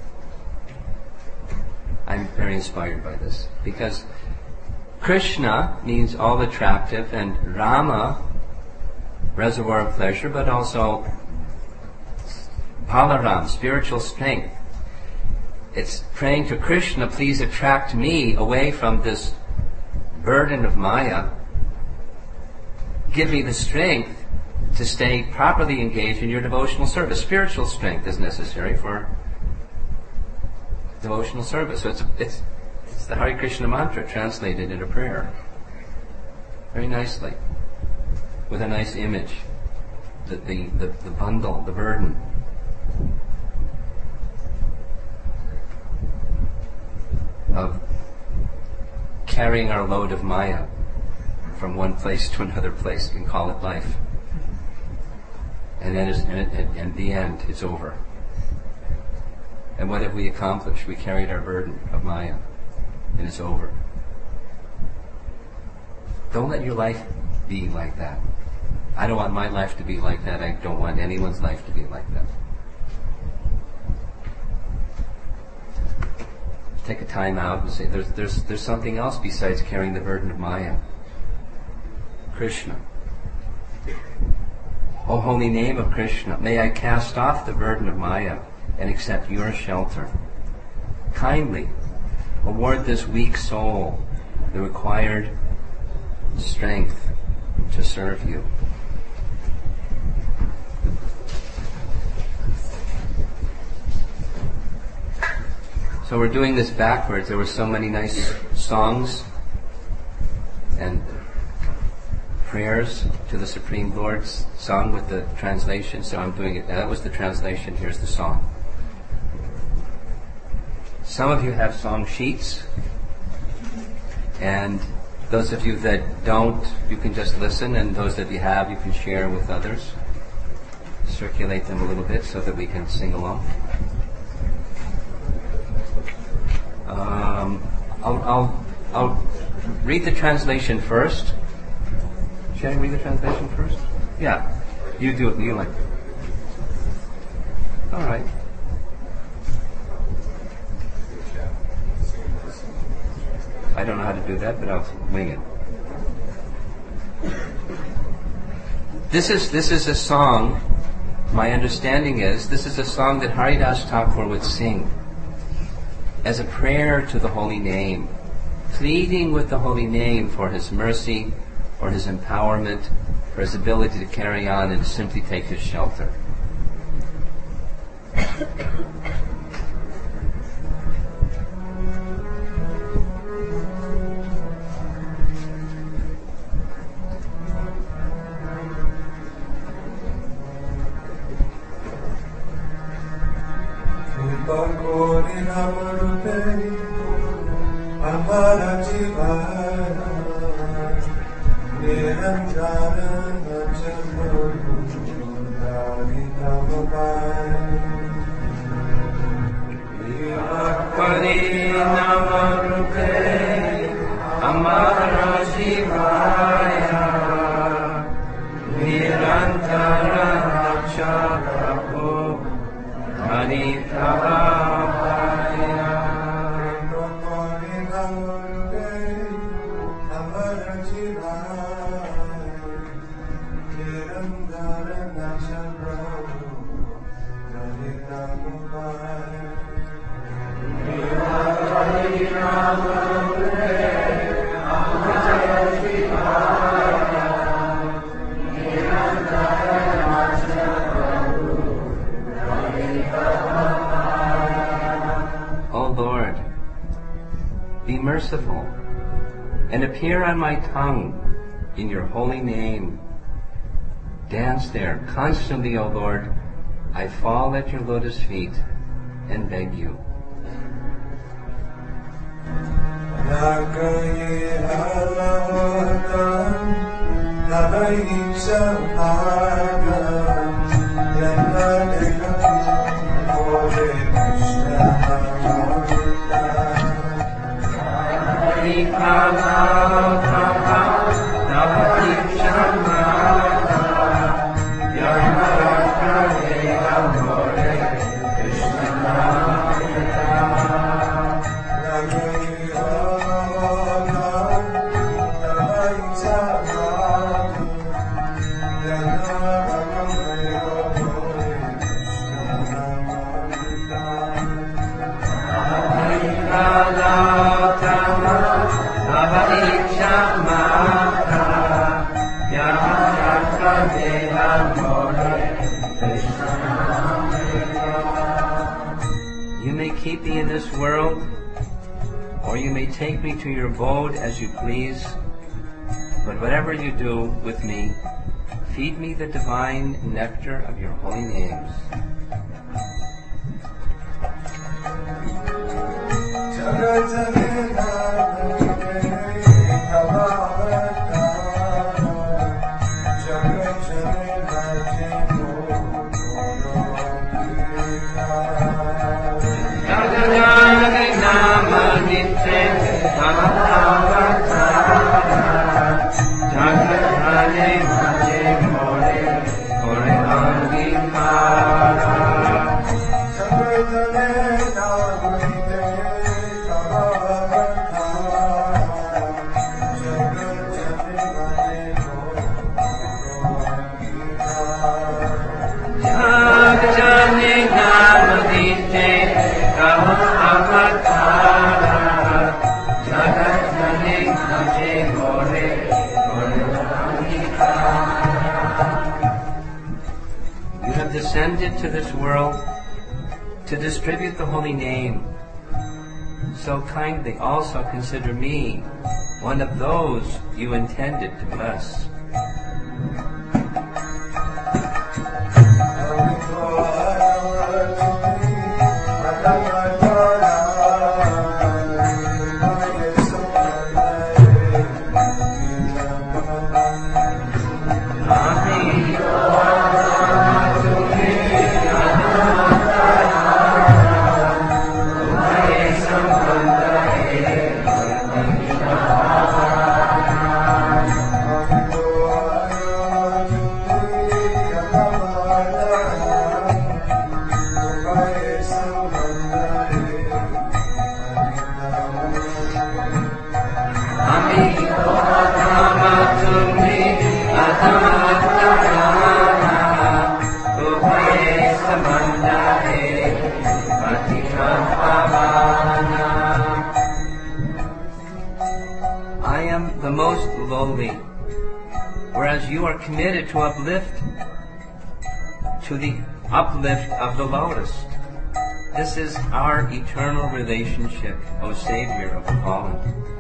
I'm very inspired by this, because Krishna means all attractive, and Rama, reservoir of pleasure, but also Balaram, spiritual strength. It's praying to Krishna, please attract me away from this burden of Maya. Give me the strength to stay properly engaged in your devotional service. Spiritual strength is necessary for devotional service. So it's, it's It's the Hare Krishna mantra translated into prayer. Very nicely. With a nice image. The, the, the, the bundle, the burden. Of carrying our load of Maya. from one place to another place and call it life. And then, and at, at the end, it's over. And what have we accomplished? We carried our burden of Maya, and it's over. Don't let your life be like that. I don't want my life to be like that. I don't want anyone's life to be like that. Take a time out and say, there's, there's, there's something else besides carrying the burden of Maya. Krishna. O holy name of Krishna, may I cast off the burden of Maya and accept your shelter. Kindly award this weak soul the required strength to serve you. So we're doing this backwards. There were so many nice songs and prayers to the Supreme Lord sung with the translation, so I'm doing it. That was the translation, here's the song. Some of you have song sheets, and those of you that don't, you can just listen, and those that you have, you can share with others. Circulate them a little bit so that we can sing along. Um, I'll, I'll, I'll read the translation first. Should I read the translation first? Yeah, you do it. You like. All right. I don't know how to do that, but I'll wing it. This is this is a song. My understanding is this is a song that Haridas Thakur would sing as a prayer to the holy name, pleading with the holy name for his mercy, for his empowerment, for his ability to carry on and simply take his shelter. Merciful, and appear on my tongue in your holy name. Dance there constantly, O Lord. I fall at your lotus feet and beg you. You may keep me in this world, or you may take me to your abode as you please, but whatever you do with me, feed me the divine nectar of your holy names. descended to this world to distribute the holy name, so kindly also consider me one of those you intended to bless. Whereas you are committed to uplift, to the uplift of the lowest. This is our eternal relationship, O Savior of the fallen.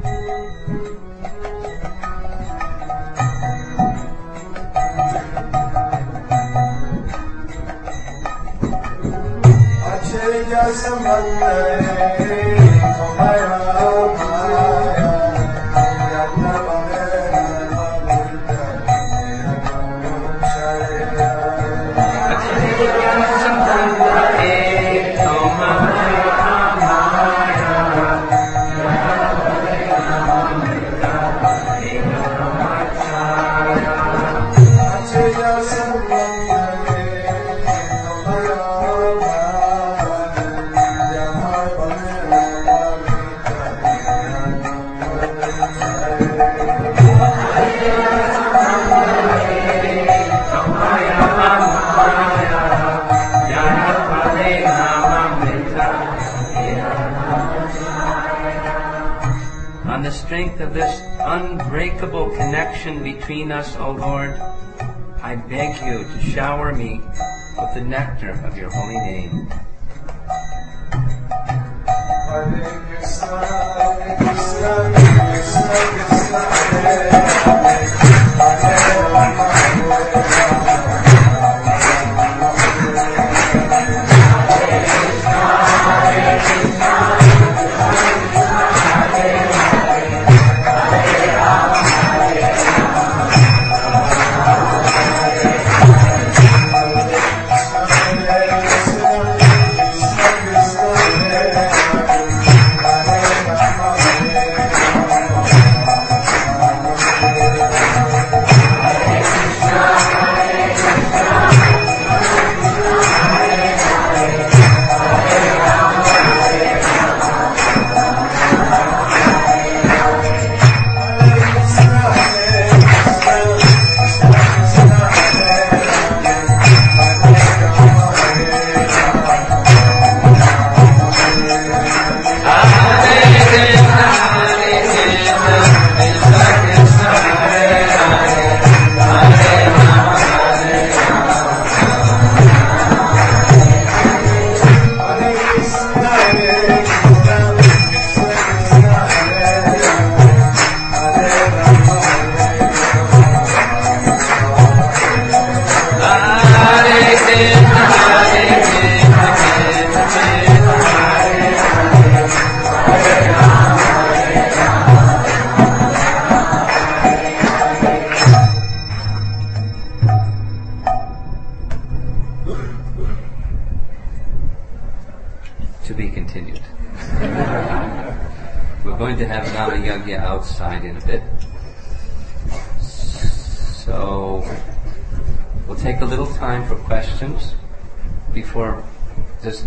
On the strength of this unbreakable connection between us, O Lord, I beg you to shower me with the nectar of your holy name. To be continued. We're going to have Nama Yajna outside in a bit. So we'll take a little time for questions before just,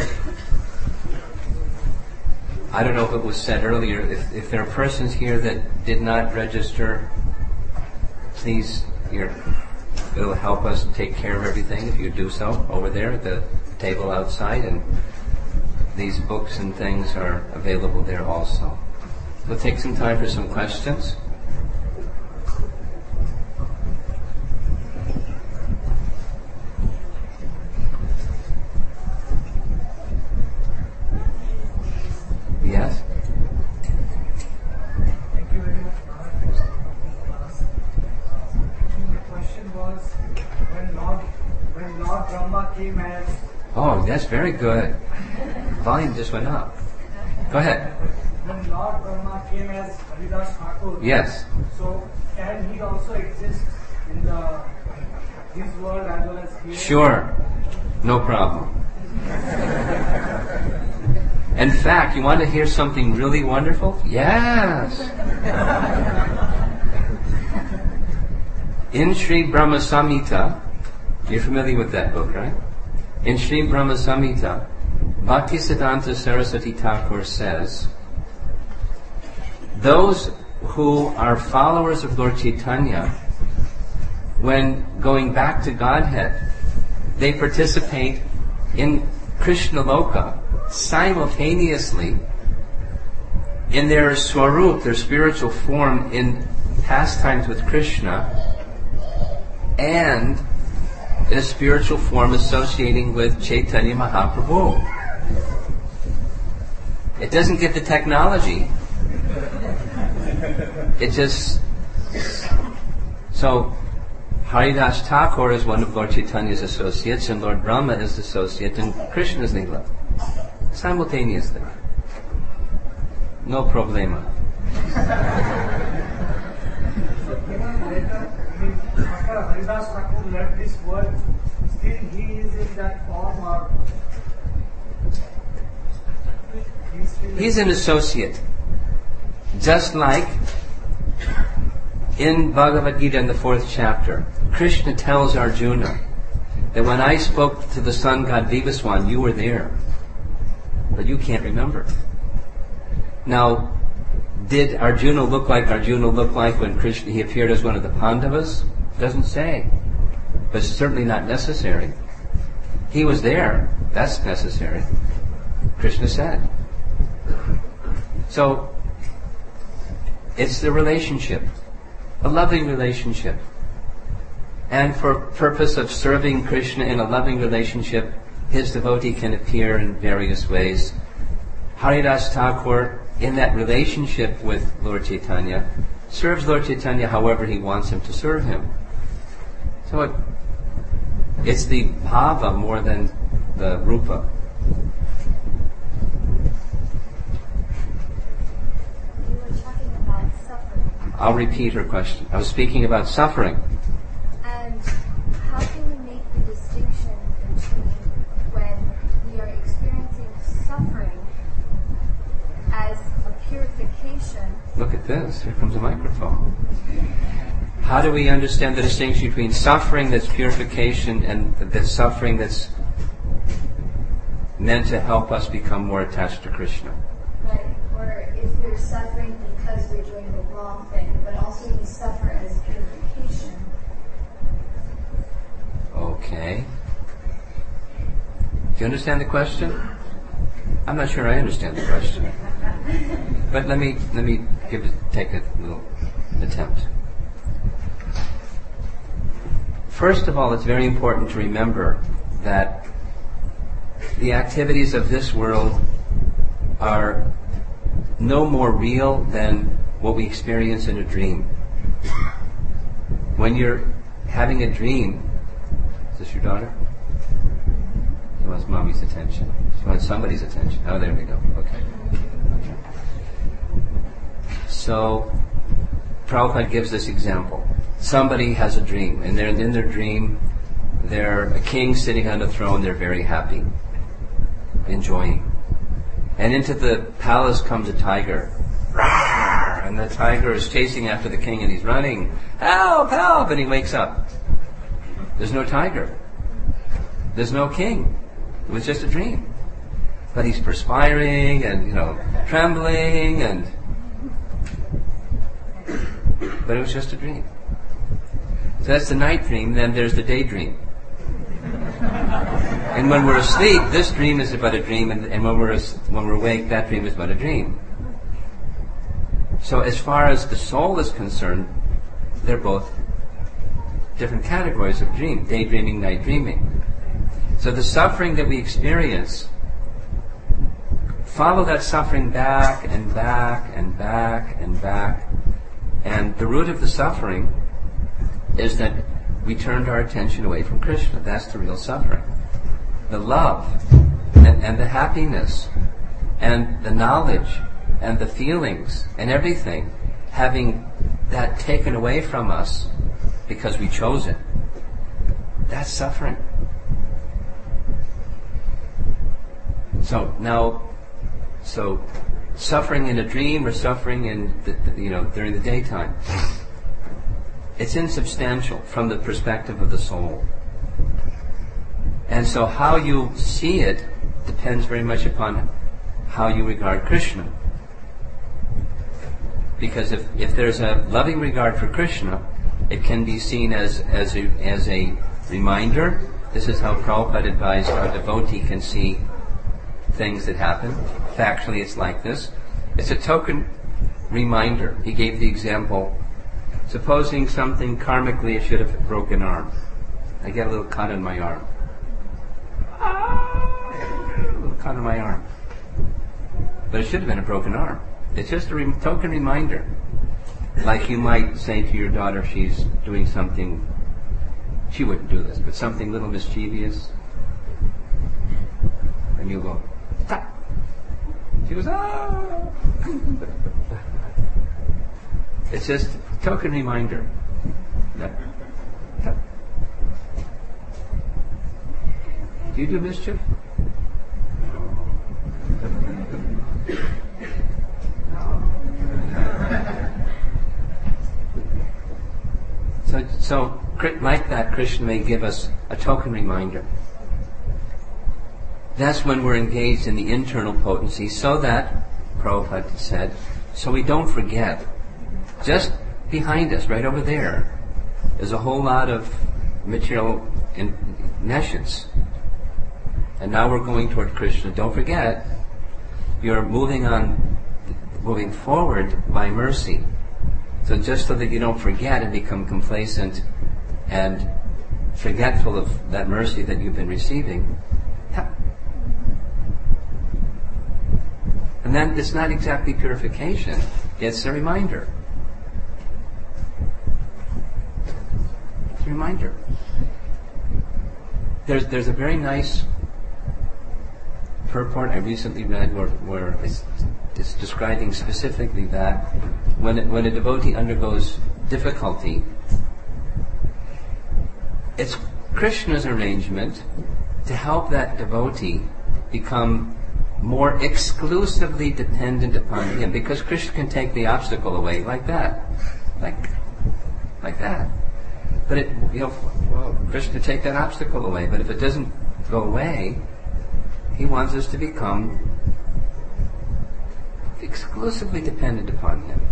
I don't know if it was said earlier, if, if there are persons here that did not register, please, you're, it'll help us take care of everything if you do so over there at the table outside, and these books and things are available there also. We'll take some time for some questions. came as Oh, that's very good. Volume just went up. Go ahead. when Lord Brahma came as Haridas Thakur. Yes. So can he also exist in the his world as well as here? Sure. No problem. In fact, you want to hear something really wonderful? Yes. In Sri Brahma Samhita, you're familiar with that book, right? In Sri Brahma Samhita, Bhaktisiddhanta Saraswati Thakur says, those who are followers of Lord Chaitanya, when going back to Godhead, they participate in Krishna Loka simultaneously in their swarup, their spiritual form, in pastimes with Krishna, and in a spiritual form associating with Chaitanya Mahaprabhu. It doesn't get the technology. It just... So, Haridas Thakur is one of Lord Chaitanya's associates, and Lord Brahma is the associate in Krishna's Leela. Simultaneously. No problema. After Haridas Thakur left this world, still he is in that form or he's still He's an associate. Just like in Bhagavad Gita in the fourth chapter, Krishna tells Arjuna that when I spoke to the sun god Vivaswan, you were there. But you can't remember. Now, did Arjuna look like Arjuna looked like when Krishna he appeared as one of the Pandavas? Doesn't say. But it's certainly not necessary. He was there. That's necessary. Krishna said. So, it's the relationship. A loving relationship. And for purpose of serving Krishna in a loving relationship, his devotee can appear in various ways. Haridas Thakur, in that relationship with Lord Chaitanya, serves Lord Chaitanya however he wants him to serve him. So it, it's the bhava more than the rupa. You were talking about suffering. I'll repeat her question. I was speaking about suffering. And how can we make the distinction between when we are experiencing suffering as a purification? Look at this. Here comes a microphone. How do we understand the distinction between suffering that's purification and the suffering that's meant to help us become more attached to Krishna? Right. Or if we're suffering because we're doing the wrong thing, but also we suffer as purification. Okay. Do you understand the question? I'm not sure I understand the question. But let me let me give it, take a little attempt. First of all, it's very important to remember that the activities of this world are no more real than what we experience in a dream. When you're having a dream, is this your daughter? She wants mommy's attention. She wants somebody's attention. Oh, there we go. Okay. okay. So, Prabhupada gives this example. Somebody has a dream, and they're in their dream, they're a king sitting on a throne, they're very happy, enjoying. And into the palace comes a tiger. Rawr! And the tiger is chasing after the king, and he's running. Help, help! And he wakes up. There's no tiger. There's no king. It was just a dream. But he's perspiring and, you know, trembling and... But it was just a dream. So that's the night dream, then there's the daydream. And when we're asleep, this dream is about a dream, and, and when we're as, when we're awake, that dream is about a dream. So as far as the soul is concerned, they're both different categories of dream, daydreaming, night dreaming. So the suffering that we experience, follow that suffering back and back and back and back, and the root of the suffering is that we turned our attention away from Krishna. That's the real suffering. the love and, and the happiness and the knowledge and the feelings and everything, having that taken away from us because we chose it, that's suffering. So now, so suffering in a dream or suffering in the, the, you know during the daytime, it's insubstantial from the perspective of the soul. And so how you see it depends very much upon how you regard Krishna. Because if, if there's a loving regard for Krishna, it can be seen as, as, a, as a reminder. This is how Prabhupada advised how a devotee can see things that happen. Factually, it's like this. It's a token reminder. He gave the example, supposing something karmically, it should have a broken arm. I get a little cut on my arm. A little cut on my arm. But it should have been a broken arm. It's just a re- token reminder. Like you might say to your daughter, she's doing something, she wouldn't do this, but something a little mischievous, and you go, "Stop." She goes, "Ah." It's just a token reminder. That, that. Do you do mischief? So, so, like that, Krishna may give us a token reminder. That's when we're engaged in the internal potency, so that, Prabhupada said, so we don't forget. Just behind us, right over there, is a whole lot of material in nescience. And now we're going toward Krishna. Don't forget, you're moving on, moving forward by mercy. So just so that you don't forget and become complacent and forgetful of that mercy that you've been receiving. And then it's not exactly purification, it's a reminder. It's a reminder. There's there's a very nice purport I recently read where, where it's, it's describing specifically that when it, when a devotee undergoes difficulty, it's Krishna's arrangement to help that devotee become more exclusively dependent upon him, because Krishna can take the obstacle away like that, like like that. But it, you know, well, Krishna can take that obstacle away. But if it doesn't go away, he wants us to become exclusively dependent upon him.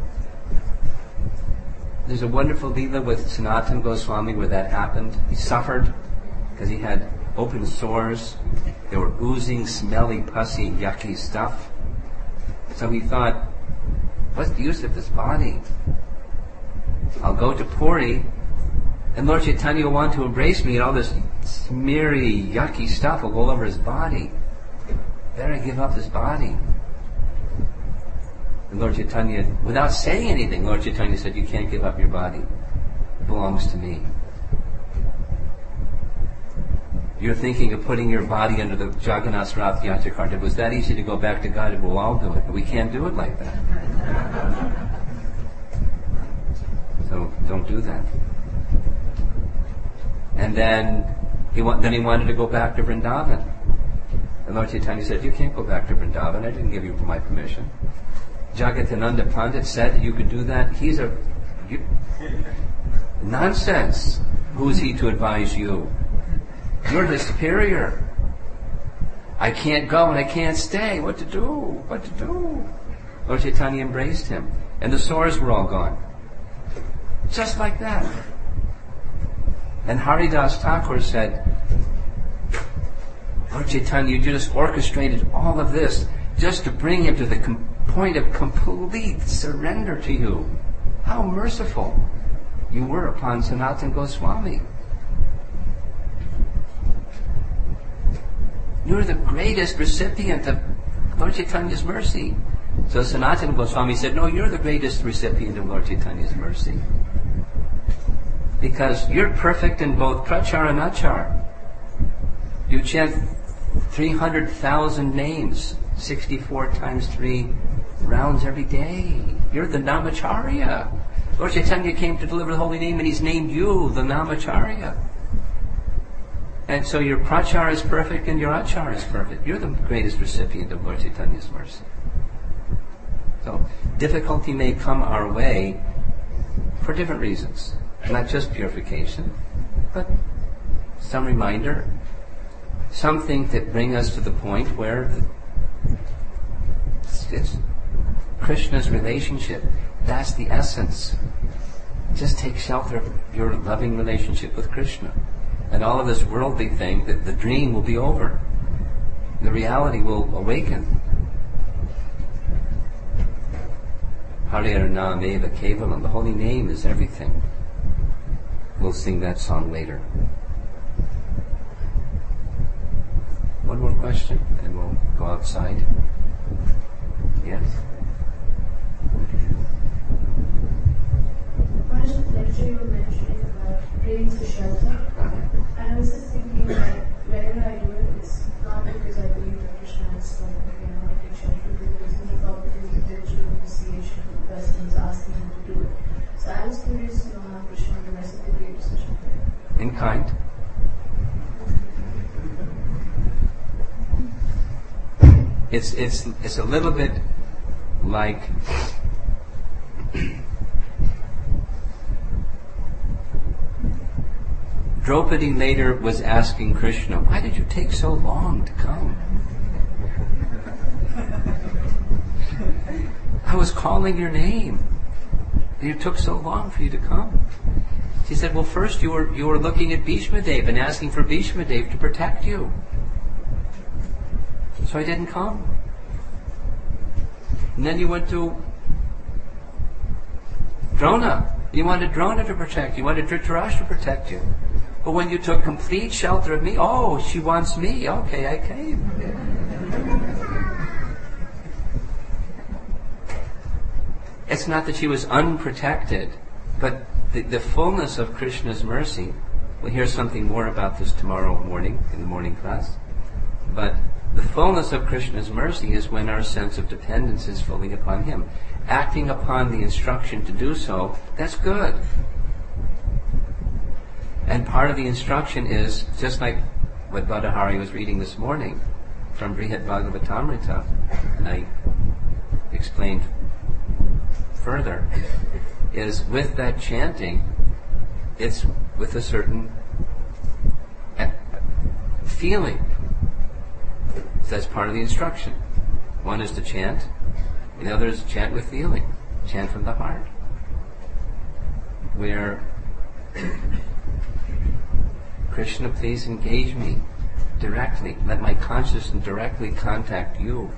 There's a wonderful Leela with Sanatana Goswami where that happened. He suffered because he had open sores. They were oozing, smelly, pussy, yucky stuff. So he thought, what's the use of this body? I'll go to Puri, and Lord Chaitanya will want to embrace me, and all this smeary, yucky stuff will go all over his body. Better give up his body. And Lord Chaitanya, without saying anything, Lord Chaitanya said, you can't give up your body. It belongs to me. You're thinking of putting your body under the Jagannath Rath Yatra. If it was that easy to go back to God, we'll all do it. But we can't do it like that. So don't do that. And then he wa- then he wanted to go back to Vrindavan. And Lord Chaitanya said, you can't go back to Vrindavan. I didn't give you my permission. Jagatananda Pandit said that you could do that. He's a... You, nonsense. Who's he to advise you? You're the superior. I can't go and I can't stay. What to do? What to do? Lord Chaitanya embraced him. And the sores were all gone. Just like that. And Haridas Thakur said, Lord Chaitanya, you just orchestrated all of this just to bring him to the com- point of complete surrender to you. How merciful you were upon Sanatana Goswami. You're the greatest recipient of Lord Chaitanya's mercy. So Sanatana Goswami said, no, you're the greatest recipient of Lord Chaitanya's mercy. Because you're perfect in both prachar and achar. You chant three hundred thousand names, sixty-four times three rounds every day. You're the Namacharya. Lord Chaitanya came to deliver the holy name and he's named you the Namacharya. And so your prachara is perfect and your achara is perfect. You're the greatest recipient of Lord Chaitanya's mercy. So difficulty may come our way for different reasons. Not just purification, but some reminder, something that bring us to the point where it's, it's Krishna's relationship. That's the essence. Just take shelter of your loving relationship with Krishna. And all of this worldly thing, that the dream will be over. The reality will awaken. Harir Nameva Kevalam. The holy name is everything. We'll sing that song later. One more question, and we'll go outside. Yes? One of the lecture you were mentioning about praying for shelter, Uh-huh. and I was just thinking that whenever I do it, it's not because I believe that Krishna is like, you know, I take shelter, because he thought that it was a spiritual appreciation for the person who's asking him to do it. So I was curious to know how Krishna reciprocates such a prayer. In kind. It's it's it's a little bit like Draupadi later was asking Krishna, "Why did you take so long to come? I was calling your name. And it took so long for you to come." She said, "Well, first you were you were looking at Bhishma Dev and asking for Bhishma Dev to protect you. So I didn't come. And then you went to Drona. You wanted Drona to protect you. You wanted Dhritarashtra to protect you. But when you took complete shelter of me, oh, she wants me. Okay, I came." It's not that she was unprotected, but the, the fullness of Krishna's mercy. We'll hear something more about this tomorrow morning in the morning class. But the fullness of Krishna's mercy is when our sense of dependence is fully upon Him. Acting upon the instruction to do so, that's good. And part of the instruction is, just like what Badahari was reading this morning from Brihad Bhagavatamrita, and I explained further, is with that chanting, it's with a certain feeling. So that's part of the instruction. One is to chant, the other is to chant with feeling, chant from the heart. Where, Krishna, please engage me directly. Let my consciousness directly contact you.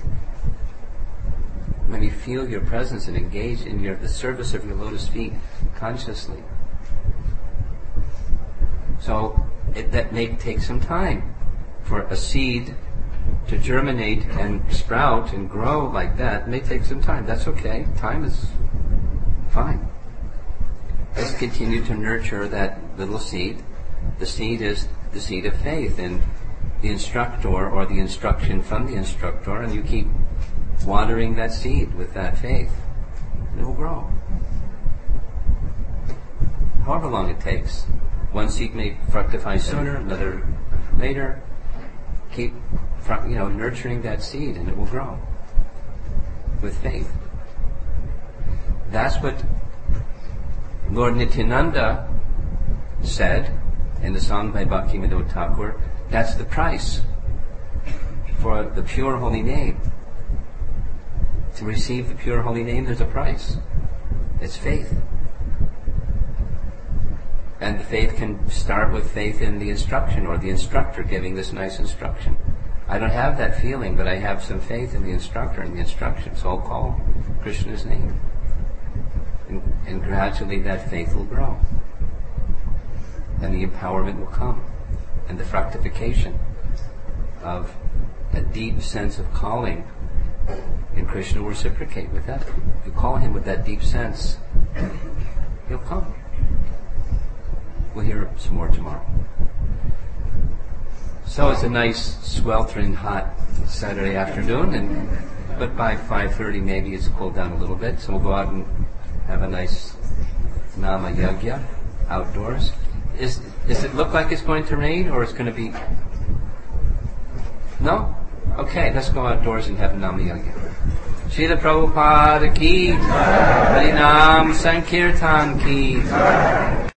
Let me feel your presence and engage in your, the service of your lotus feet consciously. So it, that may take some time for a seed to germinate and sprout and grow like that. It may take some time. That's okay. Time is fine. Let's continue to nurture that little seed. The seed is the seed of faith in the instructor or the instruction from the instructor, and you keep watering that seed with that faith. And it will grow. However long it takes. One seed may fructify sooner, another later. Keep, you know, nurturing that seed, and it will grow with faith. That's what Lord Nityananda said in the song by Bhaktivinoda Thakur. That's the price for the pure holy name. To receive the pure holy name, there's a price. It's faith. And the faith can start with faith in the instruction or the instructor giving this nice instruction. I don't have that feeling, but I have some faith in the instructor and the instruction, so I'll call Krishna's name. And, and gradually that faith will grow. And the empowerment will come. And the fructification of a deep sense of calling. And Krishna will reciprocate with that. If you call Him with that deep sense, He'll come. We'll hear some more tomorrow. So it's a nice, sweltering hot Saturday afternoon, and but by five thirty maybe it's cooled down a little bit. So we'll go out and have a nice Nama Yagya outdoors. Is does it look like it's going to rain, or it's going to be? No? Okay, let's go outdoors and have Nama Yagya. Srila Prabhupada ki, Harinam Sankirtan ki.